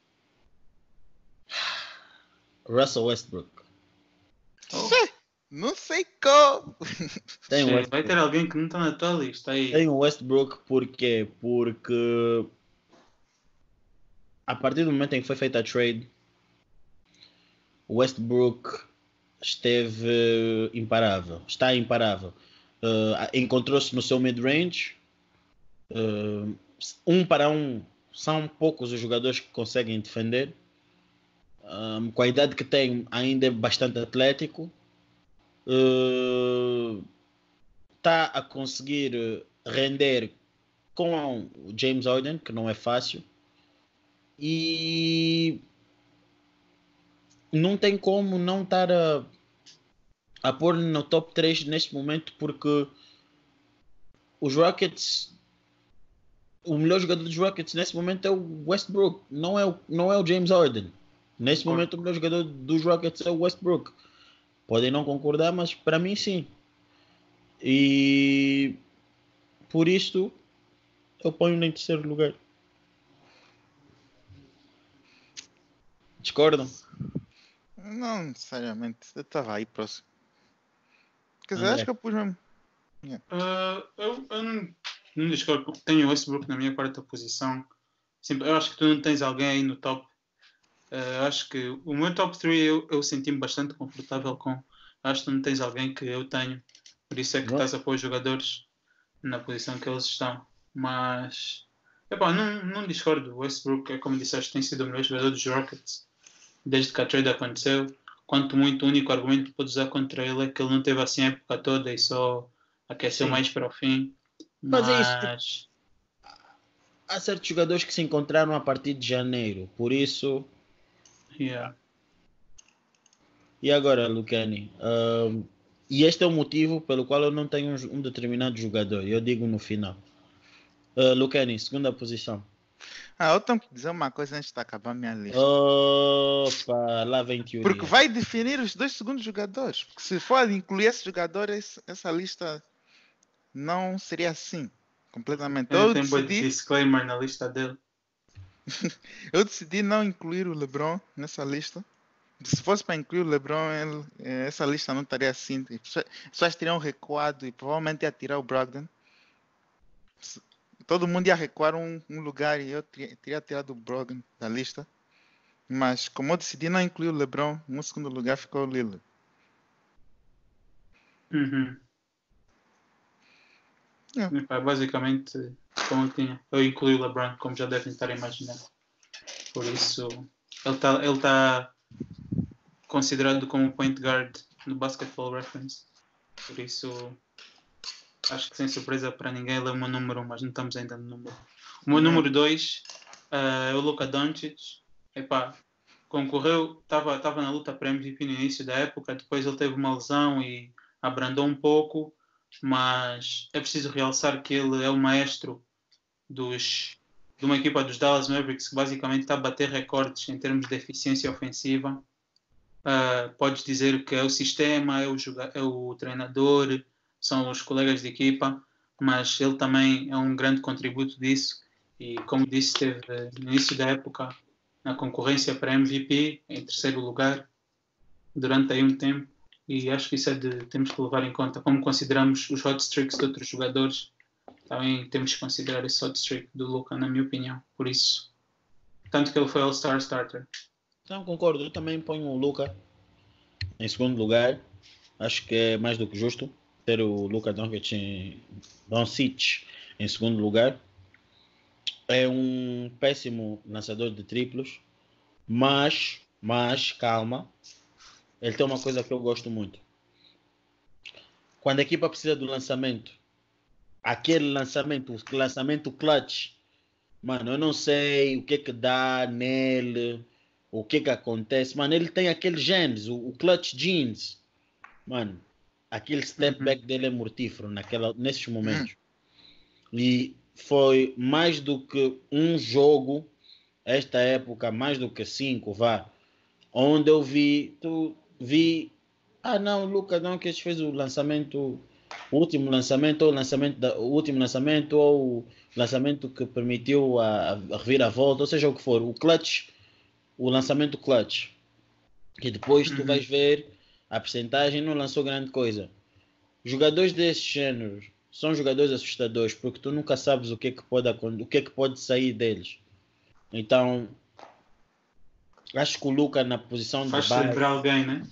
Russell Westbrook. Oh, Não sei como. Tenho che, vai Westbrook. ter alguém que não está na tua lista aí. Tenho Westbrook porque, porque a partir do momento em que foi feita a trade, o Westbrook esteve imparável, está imparável. Uh, encontrou-se no seu mid-range. Uh, um para um, são poucos os jogadores que conseguem defender. Um, com a idade que tem, ainda é bastante atlético. Está uh, a conseguir render com o James Harden, que não é fácil. E não tem como não estar a, a pôr no top três neste momento, porque os Rockets, o melhor jogador dos Rockets nesse momento é o Westbrook, não é o, não é o James Harden. Nesse momento o melhor jogador dos Rockets é o Westbrook. Podem não concordar, mas para mim sim. E por isso eu ponho em terceiro lugar. Discordam? Não necessariamente. Eu estava aí próximo. Quer dizer, André. acho que eu pus mesmo. Yeah. Uh, eu, eu não, não discordo. Tenho o Westbrook na minha quarta posição. Sempre, eu acho que tu não tens alguém aí no top. Uh, acho que o meu top três eu, eu senti-me bastante confortável com. Acho que tu não tens alguém que eu tenho. Por isso é que Não. estás a pôr os jogadores na posição que eles estão. Mas epá, não, não discordo. O Westbrook, é como disseste, tem sido o melhor jogador dos Rockets desde que a trade aconteceu. Quanto muito, o único argumento que podes usar contra ele é que ele não teve assim a época toda e só aqueceu Sim. mais para o fim. Mas é isso. Mas Há certos jogadores que se encontraram a partir de janeiro, por isso. yeah. E agora, Lucani? Um, e este é o motivo pelo qual eu não tenho um, um determinado jogador. Eu digo no final. Uh, Lucani, segunda posição. Ah, eu tenho que dizer uma coisa antes de acabar a minha lista. Opa, lá vem teoria. Porque vai definir os dois segundos jogadores. Porque se for incluir esses jogadores, essa lista não seria assim. Completamente. Ele Eu tem decidi... decidi, disclaimer na lista dele. eu decidi não incluir o LeBron nessa lista. Se fosse para incluir o LeBron, ele, essa lista não estaria assim. As pessoas teriam recuado e provavelmente ia tirar o Brogdon. Todo mundo ia recuar um, um lugar e eu teria, teria tirado o Brogdon da lista. Mas como eu decidi não incluir o LeBron, no segundo lugar ficou o Lillard. Uhum. Yeah. Epá, basicamente, como eu tinha, eu incluí o LeBron, como já devem estar a imaginar. Por isso, ele está ele tá considerado como point guard no Basketball Reference. Por isso, acho que sem surpresa para ninguém, ele é o meu número um, mas não estamos ainda no número. O meu Yeah. número dois uh, é o Luka Doncic. Epá, concorreu, estava tava na luta para M V P no início da época, depois ele teve uma lesão e abrandou um pouco, mas é preciso realçar que ele é o maestro dos, de uma equipa dos Dallas Mavericks que basicamente está a bater recordes em termos de eficiência ofensiva. Uh, podes dizer que é o sistema, é o, é o treinador, são os colegas de equipa, mas ele também é um grande contributo disso e, como disse, teve no início da época na concorrência para M V P em terceiro lugar durante aí um tempo, e acho que isso é de temos que levar em conta. Como consideramos os hot streaks de outros jogadores, também temos que considerar esse hot streak do Luka, na minha opinião. Por isso, tanto que ele foi All-Star Starter. Então concordo, eu também ponho o Luka em segundo lugar. Acho que é mais do que justo ter o Luka Doncic em, Doncic em segundo lugar. É um péssimo lançador de triplos, mas, mas calma, ele tem uma coisa que eu gosto muito. Quando a equipa precisa do lançamento, aquele lançamento, o lançamento clutch, mano, eu não sei o que que dá nele, o que que acontece, mano, ele tem aqueles genes, o, o clutch genes, mano, aquele step Uhum. back dele é mortífero naquela, nesses momentos. E foi mais do que um jogo, esta época, mais do que cinco, vá, onde eu vi, tu vi, ah não, Luka Doncic fez o lançamento, o último lançamento, ou o lançamento, da, o último lançamento, ou o lançamento que permitiu a, a reviravolta, ou seja o que for, o clutch, o lançamento clutch, que depois tu Uhum. vais ver a percentagem, não lançou grande coisa. Jogadores desse género são jogadores assustadores, porque tu nunca sabes o que é que pode, o que é que pode sair deles. Então, acho que o Luka na posição Faz de base... lembrar alguém, né?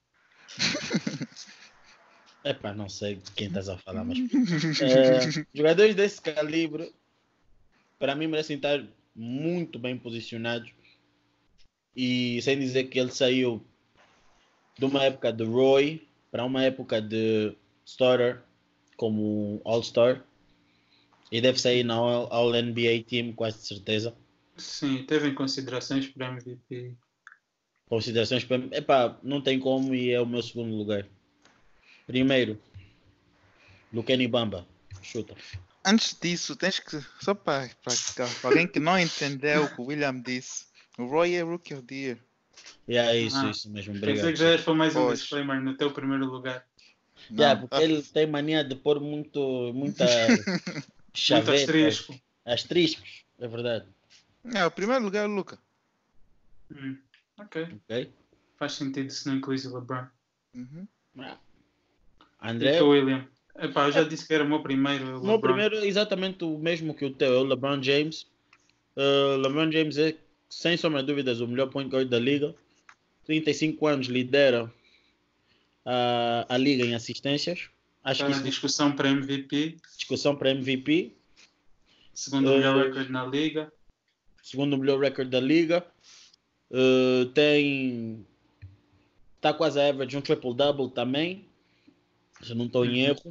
Epá, não sei de quem estás a falar, mas... uh, jogadores desse calibre, para mim, merecem estar muito bem posicionados. E sem dizer que ele saiu de uma época de Roy para uma época de starter, como All-Star. E deve sair na All-N B A Team, quase de certeza. Sim, teve em considerações para M V P. Considerações para... Epá, não tem como e é o meu segundo lugar. Primeiro, Lucani Bamba. Chuta. Antes disso, tens que, só para alguém que não entendeu o que o William disse, o Roy é Rookie of the Year. Yeah, é isso, Ah, isso mesmo. Pensei Obrigado. que já foi mais um Pois. disclaimer no teu primeiro lugar. Não, Yeah, porque tá- ele tem mania de pôr muito, muita Muito chaveta, asterisco. asteriscos, é verdade. É, o primeiro lugar é o Luka. Hum, ok. Ok? Faz sentido se não incluís o LeBron. Uhum. Ah. E André, tu, William? Epá, eu já disse que era o meu primeiro. O meu primeiro é exatamente o mesmo que o teu, é o LeBron James. Uh, LeBron James é, sem sombra de dúvidas, o melhor point guard da liga. trinta e cinco anos, lidera a, a liga em assistências. Acho Está que na isso discussão para M V P. Discussão para M V P. Segundo o melhor uh, recorde na liga. Segundo o melhor recorde da liga. Uh, tem... Está quase a average um triple-double também. Se não estou uhum. em erro.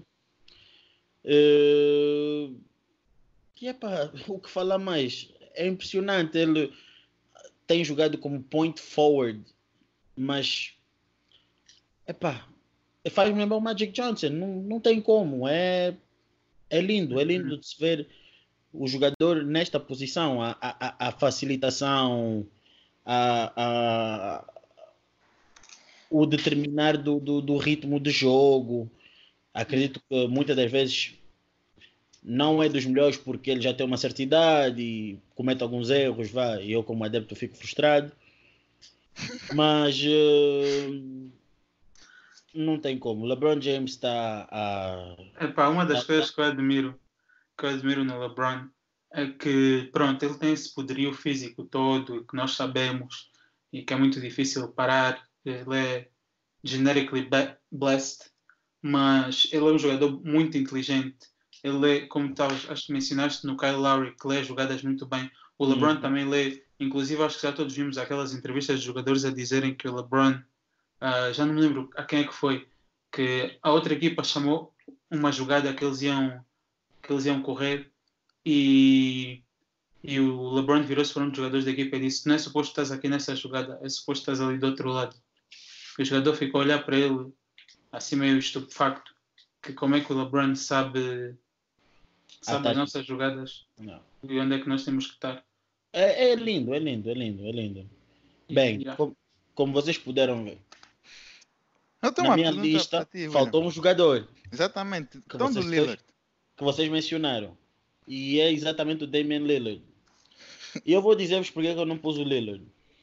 Uh, e epá, o que falar mais? É impressionante. Ele tem jogado como point forward. Mas... Epá, faz-me lembrar o Magic Johnson. Não, não tem como. É, é lindo. É lindo uhum. de se ver o jogador nesta posição. A, a, a facilitação... A, a, o determinar do, do, do ritmo de jogo. Acredito que muitas das vezes não é dos melhores porque ele já tem uma certa idade e comete alguns erros, vá, e eu como adepto fico frustrado. Mas uh, não tem como. LeBron James está a... Epá, uma das tá, coisas que eu admiro que eu admiro no LeBron é que, pronto, ele tem esse poderio físico todo que nós sabemos e que é muito difícil parar. Ele é generically blessed, mas ele é um jogador muito inteligente. Ele é, como tu acho que mencionaste no Kyle Lowry, que lê jogadas muito bem. O LeBron uhum. também lê. Inclusive, acho que já todos vimos aquelas entrevistas de jogadores a dizerem que o LeBron, uh, já não me lembro a quem é que foi, que a outra equipa chamou uma jogada que eles iam, que eles iam correr e, e o LeBron virou-se para um dos jogadores da equipa e disse: não é suposto estás aqui nessa jogada, é suposto estás ali do outro lado. E o jogador ficou a olhar para ele assim meio estupefacto, que como é que o LeBron sabe, sabe as nossas jogadas não. E onde é que nós temos que estar. É, é lindo, é lindo, é lindo, é lindo. Bem, yeah. como, como vocês puderam ver, na minha lista ti, faltou um jogador. Exatamente, que vocês, do Lillard. Que vocês mencionaram. E é exatamente o Damian Lillard. E eu vou dizer-vos porque eu não pus o Lillard.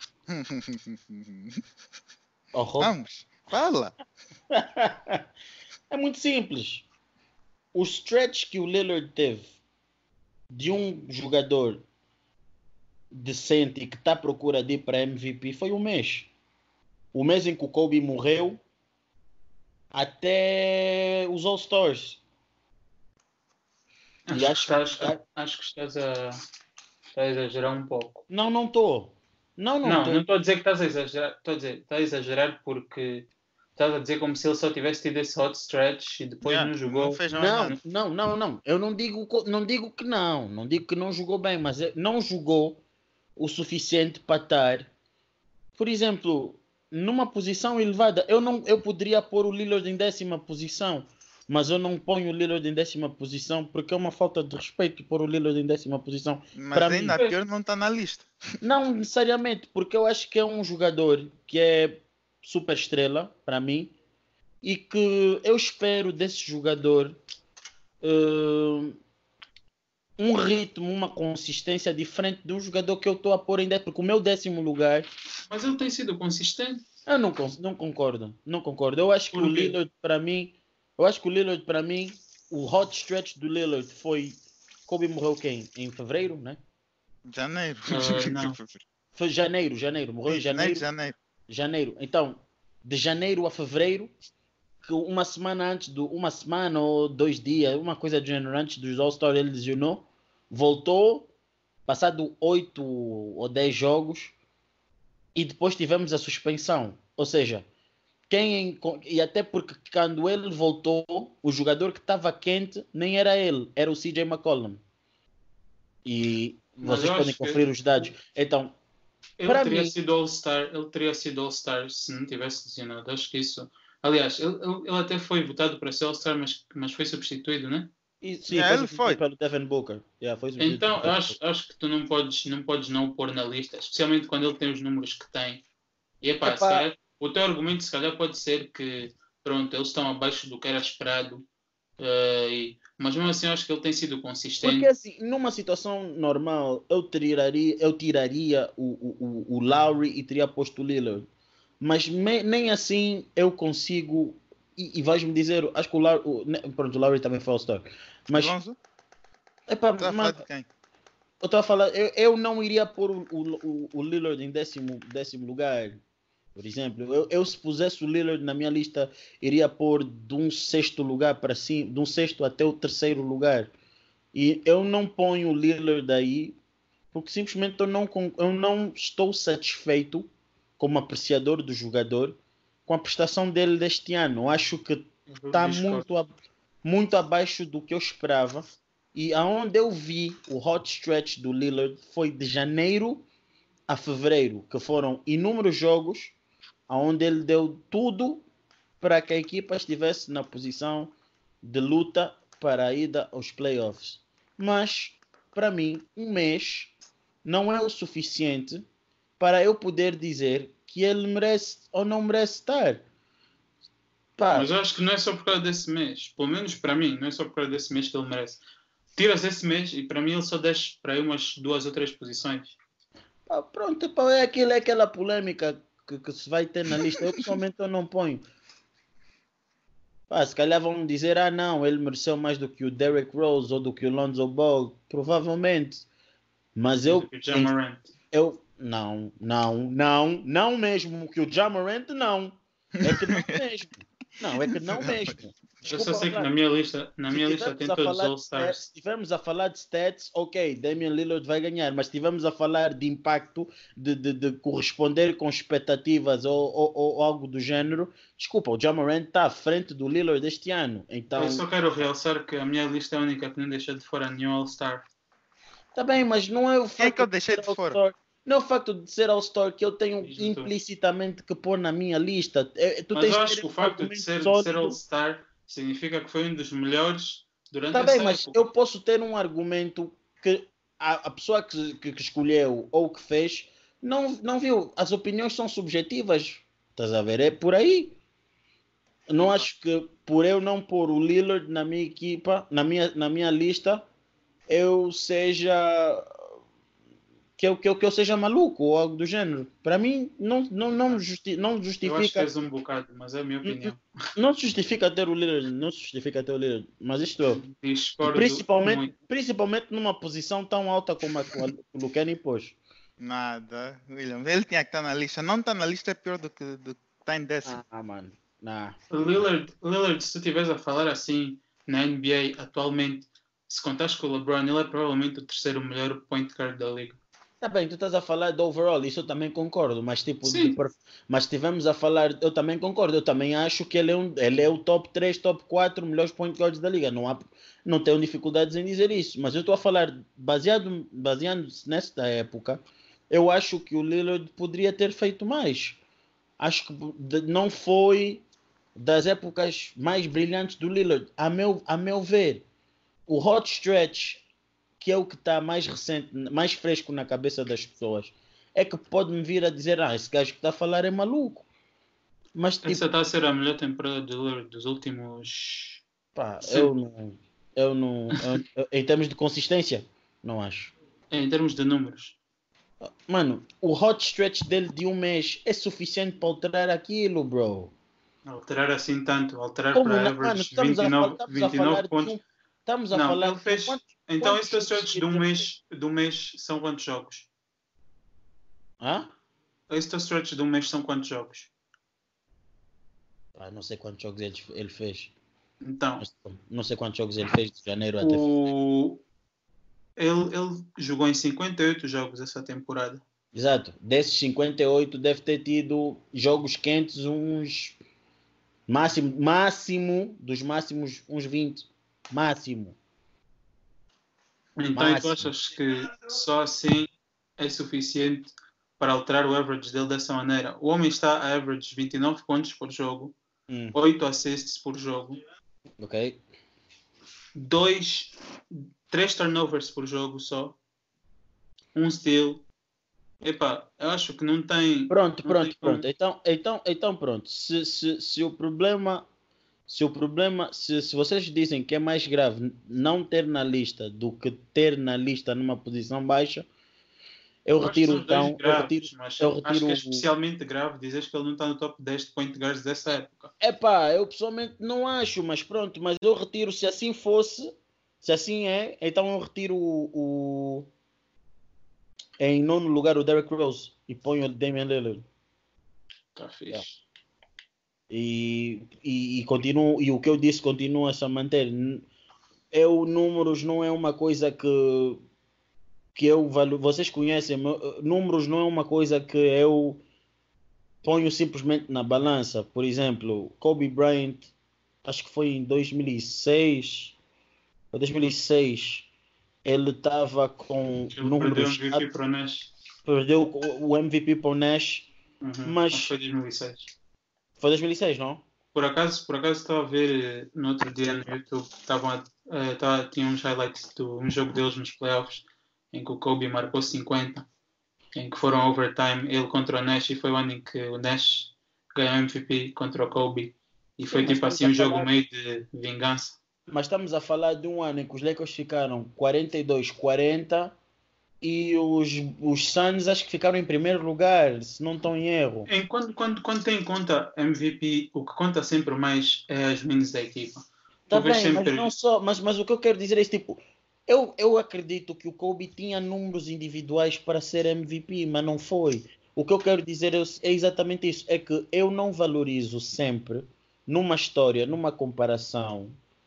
Oh, vamos, fala. É muito simples. O stretch que o Lillard teve de um jogador decente e que está à procura de ir para M V P foi um mês. O mês em que o Kobe morreu até os All-Stars. Acho, acho, que estás, a, acho que estás a, estás a exagerar um pouco. Não, não estou. Não, não estou. Não estou a dizer que estás a exagerar. Estou a dizer, estás a exagerar porque estás a dizer como se ele só tivesse tido esse hot stretch e depois yeah, não jogou. Não, fez não, não, não, não. Eu não digo, não digo que não. Não digo que não jogou bem, mas não jogou o suficiente para estar, por exemplo, numa posição elevada. Eu, não, eu poderia pôr o Lillard em décima posição, mas eu não ponho o Lillard em décima posição porque é uma falta de respeito pôr o Lillard em décima posição. Mas para ainda mim, pior não está na lista. Não necessariamente, porque eu acho que é um jogador que é super estrela para mim e que eu espero desse jogador uh, um ritmo, uma consistência diferente de um jogador que eu estou a pôr em décimo, porque o meu décimo lugar... Mas ele tem sido consistente. Eu não, não concordo, não concordo. Eu acho que o Lillard para mim, eu acho que o Lillard para mim, o hot stretch do Lillard foi, Kobe morreu quem? Em fevereiro, né? Janeiro. Uh, não. Foi janeiro, janeiro, morreu em janeiro. Janeiro. Janeiro. Então, de janeiro a fevereiro, que uma semana antes do, uma semana ou dois dias, uma coisa do gênero antes dos All-Star, ele lesionou, voltou, passado oito ou dez jogos, e depois tivemos a suspensão. Ou seja, quem, e até porque quando ele voltou, o jogador que estava quente nem era ele, era o C J McCollum. E vocês podem conferir os dados. Então, ele teria mim, sido All-Star, ele teria sido All-Star se não tivesse lesionado. Acho que isso. Aliás, ele, ele, ele até foi votado para ser All-Star, mas, mas foi substituído, né? E, sim, yeah, foi ele foi pelo Devin Booker. Yeah, foi então, acho, acho que tu não podes, não podes não o pôr na lista, especialmente quando ele tem os números que tem. E epá, epá. Se calhar, o teu argumento se calhar pode ser que, pronto, eles estão abaixo do que era esperado. Uh, e, mas mesmo assim, acho que ele tem sido consistente. Porque assim, numa situação normal, eu tiraria, eu tiraria o, o, o, o Lowry e teria posto o Lillard. Mas me, nem assim eu consigo e, e vais-me dizer, acho que o Larry, o, né, pronto, o Larry também foi All-Star. Mas, Alonso? epá, Tá a mas falar de quem? eu estava a falar, eu, eu não iria pôr o, o, o Lillard em décimo, décimo lugar, por exemplo. Eu, eu, se pusesse o Lillard na minha lista, iria pôr de um sexto lugar para cima, de um sexto até o terceiro lugar. E eu não ponho o Lillard aí, porque simplesmente eu não, eu não estou satisfeito como apreciador do jogador com a prestação dele deste ano. Eu acho que está muito, muito abaixo do que eu esperava. E aonde eu vi o hot stretch do Lillard foi de janeiro a fevereiro, que foram inúmeros jogos onde ele deu tudo para que a equipa estivesse na posição de luta para a ida aos playoffs. Mas, para mim, um mês não é o suficiente para eu poder dizer que ele merece ou não merece estar. Pá. Mas eu acho que não é só por causa desse mês. Pelo menos para mim, não é só por causa desse mês que ele merece. Tiras esse mês e para mim ele só desce para aí umas duas ou três posições. Pá, pronto, pá, é, aquilo, é aquela polêmica que, que se vai ter na lista. Eu pessoalmente eu não ponho. Pá, se calhar vão dizer, ah não, ele mereceu mais do que o Derrick Rose ou do que o Lonzo Ball. Provavelmente. Mas eu... eu não, não, não, não mesmo que o Ja Morant, não. É que não mesmo. Não, é que não mesmo. Desculpa, eu só sei que na minha lista, na minha lista tem todos os All-Stars. Se estivermos a falar de stats, ok, Damian Lillard vai ganhar, mas se estivermos a falar de impacto, de, de, de corresponder com expectativas ou, ou, ou algo do género, desculpa, o Ja Morant está à frente do Lillard este ano. Então... Eu só quero realçar que a minha lista é a única que não deixa de fora nenhum All-Star. Está bem, mas não é o facto Quem é que eu deixei de, de fora? Não é o facto de ser All-Star que eu tenho Isso implicitamente que pôr na minha lista. Tu mas tens eu acho que o facto de ser, de ser All-Star significa que foi um dos melhores durante tá essa bem, mas época. Eu posso ter um argumento que a, a pessoa que, que, que escolheu ou que fez não, não viu. As opiniões são subjetivas. Estás a ver? É por aí. Não Opa. Acho que por eu não pôr o Lillard na minha equipa, na minha, na minha lista, eu seja... Que eu, que, eu, que eu seja maluco ou algo do género. Para mim, não, não, não, justi não justifica... Eu acho que és um bocado, mas é a minha opinião. Não, não se justifica ter o Lillard, não se justifica ter o Lillard, mas isto é... Principalmente, principalmente numa posição tão alta como a que o Luqueni pôs. Nada, William. Ele tinha que estar na lista. Não estar na lista é pior do que estar em décimo. Ah, mano. Nah. Lillard, Lillard, se tu estiveres a falar assim na N B A atualmente, se contares com o LeBron, ele é provavelmente o terceiro melhor point guard da liga. Tá bem, tu estás a falar do overall, isso eu também concordo, mas tipo, de, mas estivemos a falar, eu também concordo, eu também acho que ele é, um, ele é o top três, top quatro melhores point guards da liga, não, há, não tenho dificuldades em dizer isso, mas eu estou a falar, baseado, baseando-se nesta época, eu acho que o Lillard poderia ter feito mais, acho que não foi das épocas mais brilhantes do Lillard, a meu, a meu ver, o hot stretch, que é o que está mais recente, mais fresco na cabeça das pessoas, é que pode-me vir a dizer, ah, esse gajo que está a falar é maluco. Mas, tipo, essa está a ser a melhor temporada do, dos últimos... Pá, eu não... Eu não eu, eu, em termos de consistência, não acho. É, em termos de números. Mano, o hot stretch dele de um mês é suficiente para alterar aquilo, bro. Alterar assim tanto, alterar Como para average mano, vinte e nove, a, vinte e nove pontos. Um, estamos a não, falar ele fez... Quantos, então, esse stretch de um mês, de um mês são quantos jogos? Hã? Esse stretch de um mês são quantos jogos? Ah, não sei quantos jogos ele, ele fez. Então, não sei quantos jogos ele fez de janeiro até o... ele, ele jogou em cinquenta e oito jogos essa temporada. Exato. Desses cinquenta e oito deve ter tido jogos quentes uns máximo, máximo dos máximos uns vinte. Máximo. Então máximo. Tu achas que só assim é suficiente para alterar o average dele dessa maneira? O homem está a average vinte e nove pontos por jogo, hum. oito assists por jogo. Ok. Dois, três turnovers por jogo só. Um steal. Epá, eu acho que não tem... Pronto, não pronto, tem pronto. Então, então, então pronto. Se, se, se o problema... Se o problema... Se, se vocês dizem que é mais grave não ter na lista do que ter na lista numa posição baixa, Eu Eu acho que retiro são os dois então, eu retiro, graves, mas eu acho retiro. que é especialmente grave dizeres que ele não está no top dez de point guards dessa época. Epá, eu pessoalmente não acho, mas pronto, mas eu retiro, se assim fosse, se assim é, então eu retiro o, o- em nono lugar o Derrick Rose e ponho o Damian Lillard. Está Yeah. fixe. E, e, e continuo, e o que eu disse continua-se a manter. N- Eu, números não é uma coisa que, que eu valor. Vocês conhecem, meu- números não é uma coisa que eu ponho simplesmente na balança. Por exemplo, Kobe Bryant, acho que foi em dois mil e seis, foi dois mil e seis, ele estava com Ele perdeu o números, M V P para o Nash. perdeu o o M V P para o Nash, Uhum. Acho que mas foi dois mil e seis. foi dois mil e seis, não? Por acaso, por acaso estava a ver eh, no outro dia no YouTube, estavam a, eh, tava- tinha uns highlights do um jogo deles nos playoffs, em que o Kobe marcou cinquenta, em que foram overtime, ele contra o Nash, e foi o ano em que o Nash ganhou M V P contra o Kobe. E Sim, foi mas tipo estamos assim a um jogo falar, meio de vingança. mas estamos a falar de um ano em que os Lakers ficaram quarenta e dois a quarenta e os, os Suns acho que ficaram em primeiro lugar, se não estão em erro. Em, quando, quando, quando tem em conta M V P, o que conta sempre mais é as wins da equipa. Tá Tu vês bem, mas não sempre. só, mas, mas o que eu quero dizer é isso, tipo, eu, eu acredito que o Kobe tinha números individuais para ser M V P, mas não foi. O que eu quero dizer é, é exatamente isso, é que eu não valorizo sempre, numa história, numa comparação,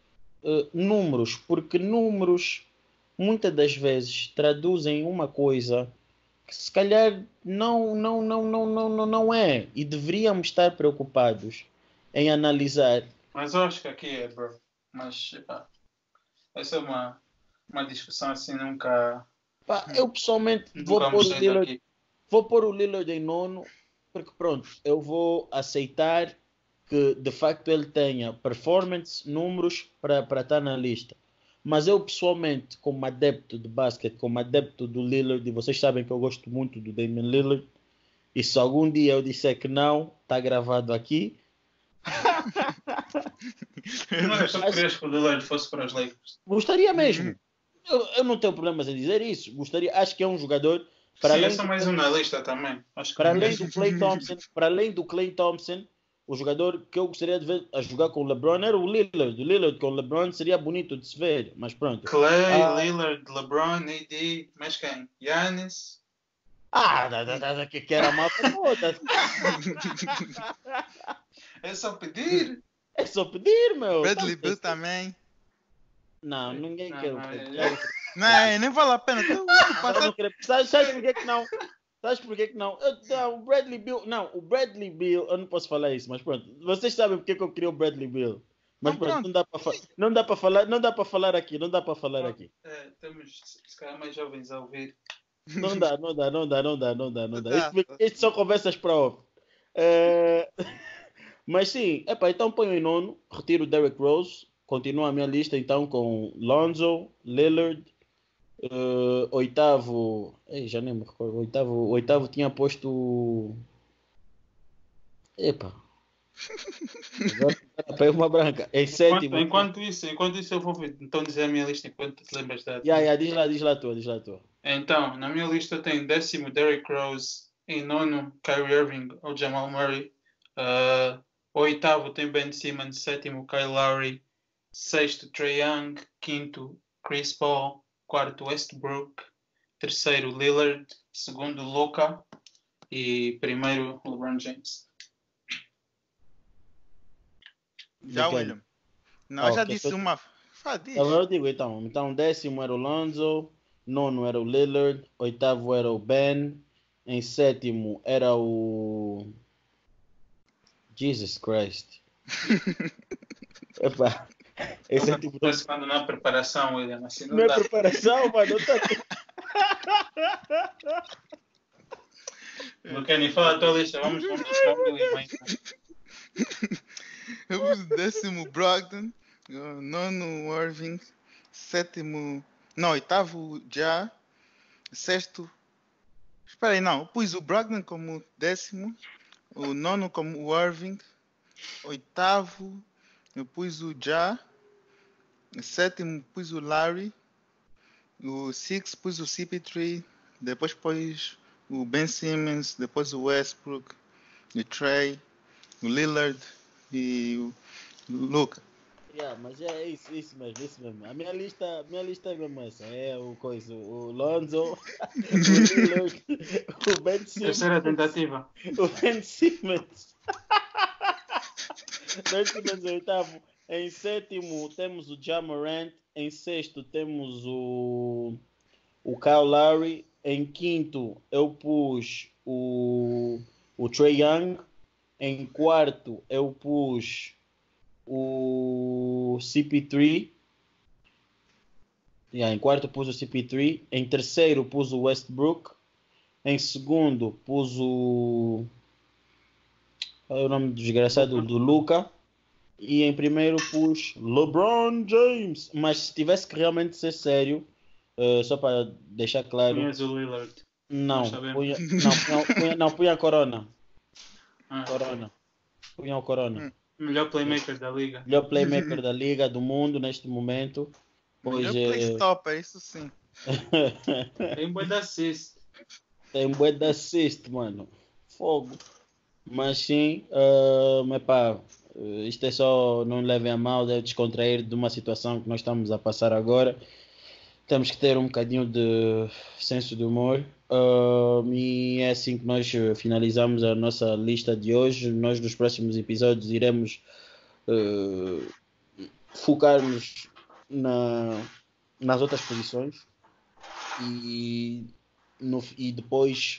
eh, números, porque números muitas das vezes traduzem uma coisa que se calhar não, não, não, não, não, não, não é. E deveríamos estar preocupados em analisar. Mas eu acho que aqui é, bro. Mas, epá, essa é uma, uma discussão assim, nunca, Pá, eu pessoalmente nunca vou vamos pôr o sair Lillard, daqui. vou pôr o Lillard em nono, porque pronto, eu vou aceitar que de facto ele tenha performance, números para para estar na lista. Mas eu pessoalmente, como adepto de basquete, como adepto do Lillard, e vocês sabem que eu gosto muito do Damian Lillard, e se algum dia eu disser que não, está gravado aqui. Não é só que Mas querias que o Lillard fosse para os Lakers. gostaria Uhum. mesmo. Eu, eu não tenho problemas em dizer isso. Gostaria, acho que é um jogador para Sim, eu além sou do mais um na lista também. Acho que para não além queres. do Klay Thompson, para além do Klay Thompson, o jogador que eu gostaria de ver a jogar com o LeBron era o Lillard. O Lillard com o LeBron seria bonito de se ver, mas pronto. Clay, Ah, Lillard, LeBron, A D, mas quem? Giannis. ah da, da, da, que, que era a malta toda. É só pedir. É só pedir, meu. Bradley Tá- Beal também. Não, ninguém Não, quer o não, Bradley. é- Não, é, nem vale a pena. Tu, ano Eu passado, não quero- Sabes, sabes porquê que não? Sabes porquê que não? Eu- não? O Bradley Beal. Não, o Bradley Beal. Eu não posso falar isso, mas pronto. Vocês sabem porque que eu queria o Bradley Beal. Mas então pronto, pronto. não dá para fa- não dá para falar, não dá para falar aqui, não dá para falar aqui. É, temos se calhar mais jovens a ouvir. Não dá, não dá, não dá, não dá, não dá, não dá. Tá, Isto, tá. isto são conversas para off. É, mas sim, epá, então ponho em nono, retiro o Derrick Rose, continua a minha lista então com Lonzo, Lillard, eh, oitavo, ei, já nem me recordo, oitavo, oitavo tinha posto, epá, agora pega uma branca, em Enquanto, sétimo, enquanto isso, enquanto isso eu vou então dizer a minha lista enquanto tu te lembras da. yeah, yeah, diz lá, diz lá tua, diz lá tua. Então, na minha lista tem décimo Derrick Rose, em nono Kyrie Irving ou Jamal Murray, uh, oitavo tem Ben Simmons, sétimo Kyle Lowry, sexto Trae Young, quinto Chris Paul, quarto Westbrook, terceiro Lillard, segundo Luka e primeiro LeBron James. Já, De quem? William. Não, Ah, eu já ok, disse então- uma. Fala, diz. Então, eu digo então, então décimo era o Lonzo, nono era o Lillard, oitavo era o Ben, em sétimo era o Jesus Christ. Epá, esse é tipo Parece que ando na preparação, William, assim não não é dá. preparação, mano. Tá... Não quer nem falar a tua lista, vamos, vamos buscar o William aí. Eu pus décimo Brogdon, uh, nono Irving, sétimo. Não, oitavo já, sexto. Espera aí, não. Eu pus o Brogdon como décimo, o nono como o Irving, oitavo eu pus o Ja, sétimo pus o Larry, o six pus o C P três, depois pôs o Ben Simmons, depois o Westbrook, o Trey, o Lillard e o Luka. Yeah, mas é isso, isso mesmo, isso mesmo. A minha lista, a minha lista é mesmo essa. É o coisa, o Lonzo, o Lillard, o Ben Simmons. Terceira tentativa. O Ben Simmons. Ben Simmons em oitavo. Em sétimo temos o Ja Morant. Em sexto temos o, o Kyle Lowry. Em quinto eu pus o, o Trae Young. Em quarto eu pus o C P três. Yeah, em quarto pus o C P três. Em terceiro pus o Westbrook. Em segundo pus o... Qual é o nome do desgraçado? Do Luka. E em primeiro pus LeBron James. Mas se tivesse que realmente ser sério, uh, só para deixar claro... Punhas o Lillard. Não, punha, não, punha, não, punha a Corona. Ah, Corona. Punha o Corona. Melhor playmaker da liga. Melhor playmaker da liga, do mundo, neste momento. Pois melhor é... playstopper, isso sim. Tem um bué de assist. Tem um bué de assist, mano. Fogo. Mas sim, uh, epá, isto é só, não levem a mal, deve descontrair de uma situação que nós estamos a passar agora. Temos que ter um bocadinho de senso de humor. Uh, e é assim que nós finalizamos a nossa lista de hoje. Nós nos próximos episódios iremos uh, focar-nos na, nas outras posições e, no, e depois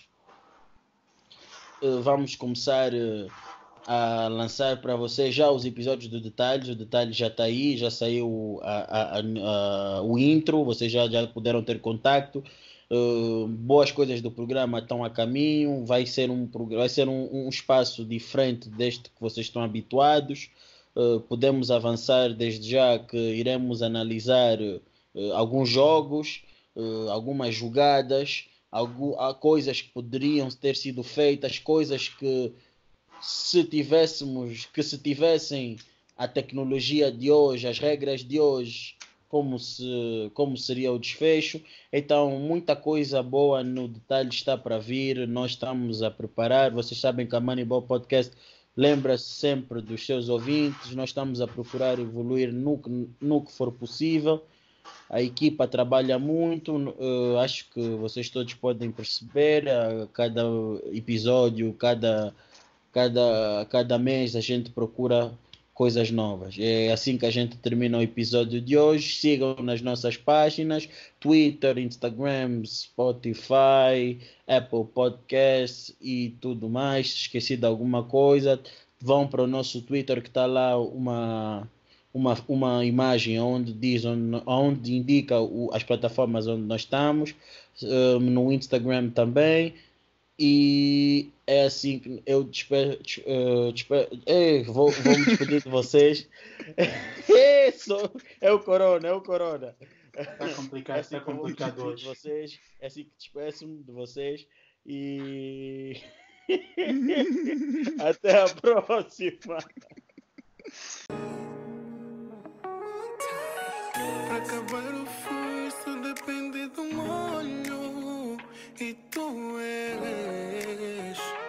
uh, vamos começar uh, a lançar para vocês já os episódios do Detalhes. O Detalhe já está aí, já saiu a, a, a, a, o intro, vocês já, já puderam ter contacto. Uh, boas coisas do programa estão a caminho, vai ser um, vai ser um, um espaço diferente deste que vocês estão habituados. Uh, podemos avançar desde já que iremos analisar uh, alguns jogos, uh, algumas jogadas, algo, há coisas que poderiam ter sido feitas, coisas que se tivéssemos, que se tivessem a tecnologia de hoje, as regras de hoje, como, se, como seria o desfecho. Então muita coisa boa no Detalhe está para vir, nós estamos a preparar. Vocês sabem que a Moneyball Podcast lembra-se sempre dos seus ouvintes, nós estamos a procurar evoluir no, no que for possível. A equipa trabalha muito, uh, acho que vocês todos podem perceber, a cada episódio, cada Cada, cada mês a gente procura coisas novas. É assim que a gente termina o episódio de hoje. Sigam nas nossas páginas, Twitter, Instagram, Spotify, Apple Podcasts e tudo mais. Esqueci de alguma coisa, vão para o nosso Twitter que está lá uma, uma, uma imagem onde, diz, onde, onde indica o, as plataformas onde nós estamos. Um, no Instagram também. E é assim que eu despe- uh, despe- Ei, vou, vou me despedir de vocês. Isso, é o Corona, é o Corona. Está complicado, está é assim complicado hoje. De vocês, é assim que despeço-me de vocês e até a próxima. Para acabar o furso depende de um olho e tu és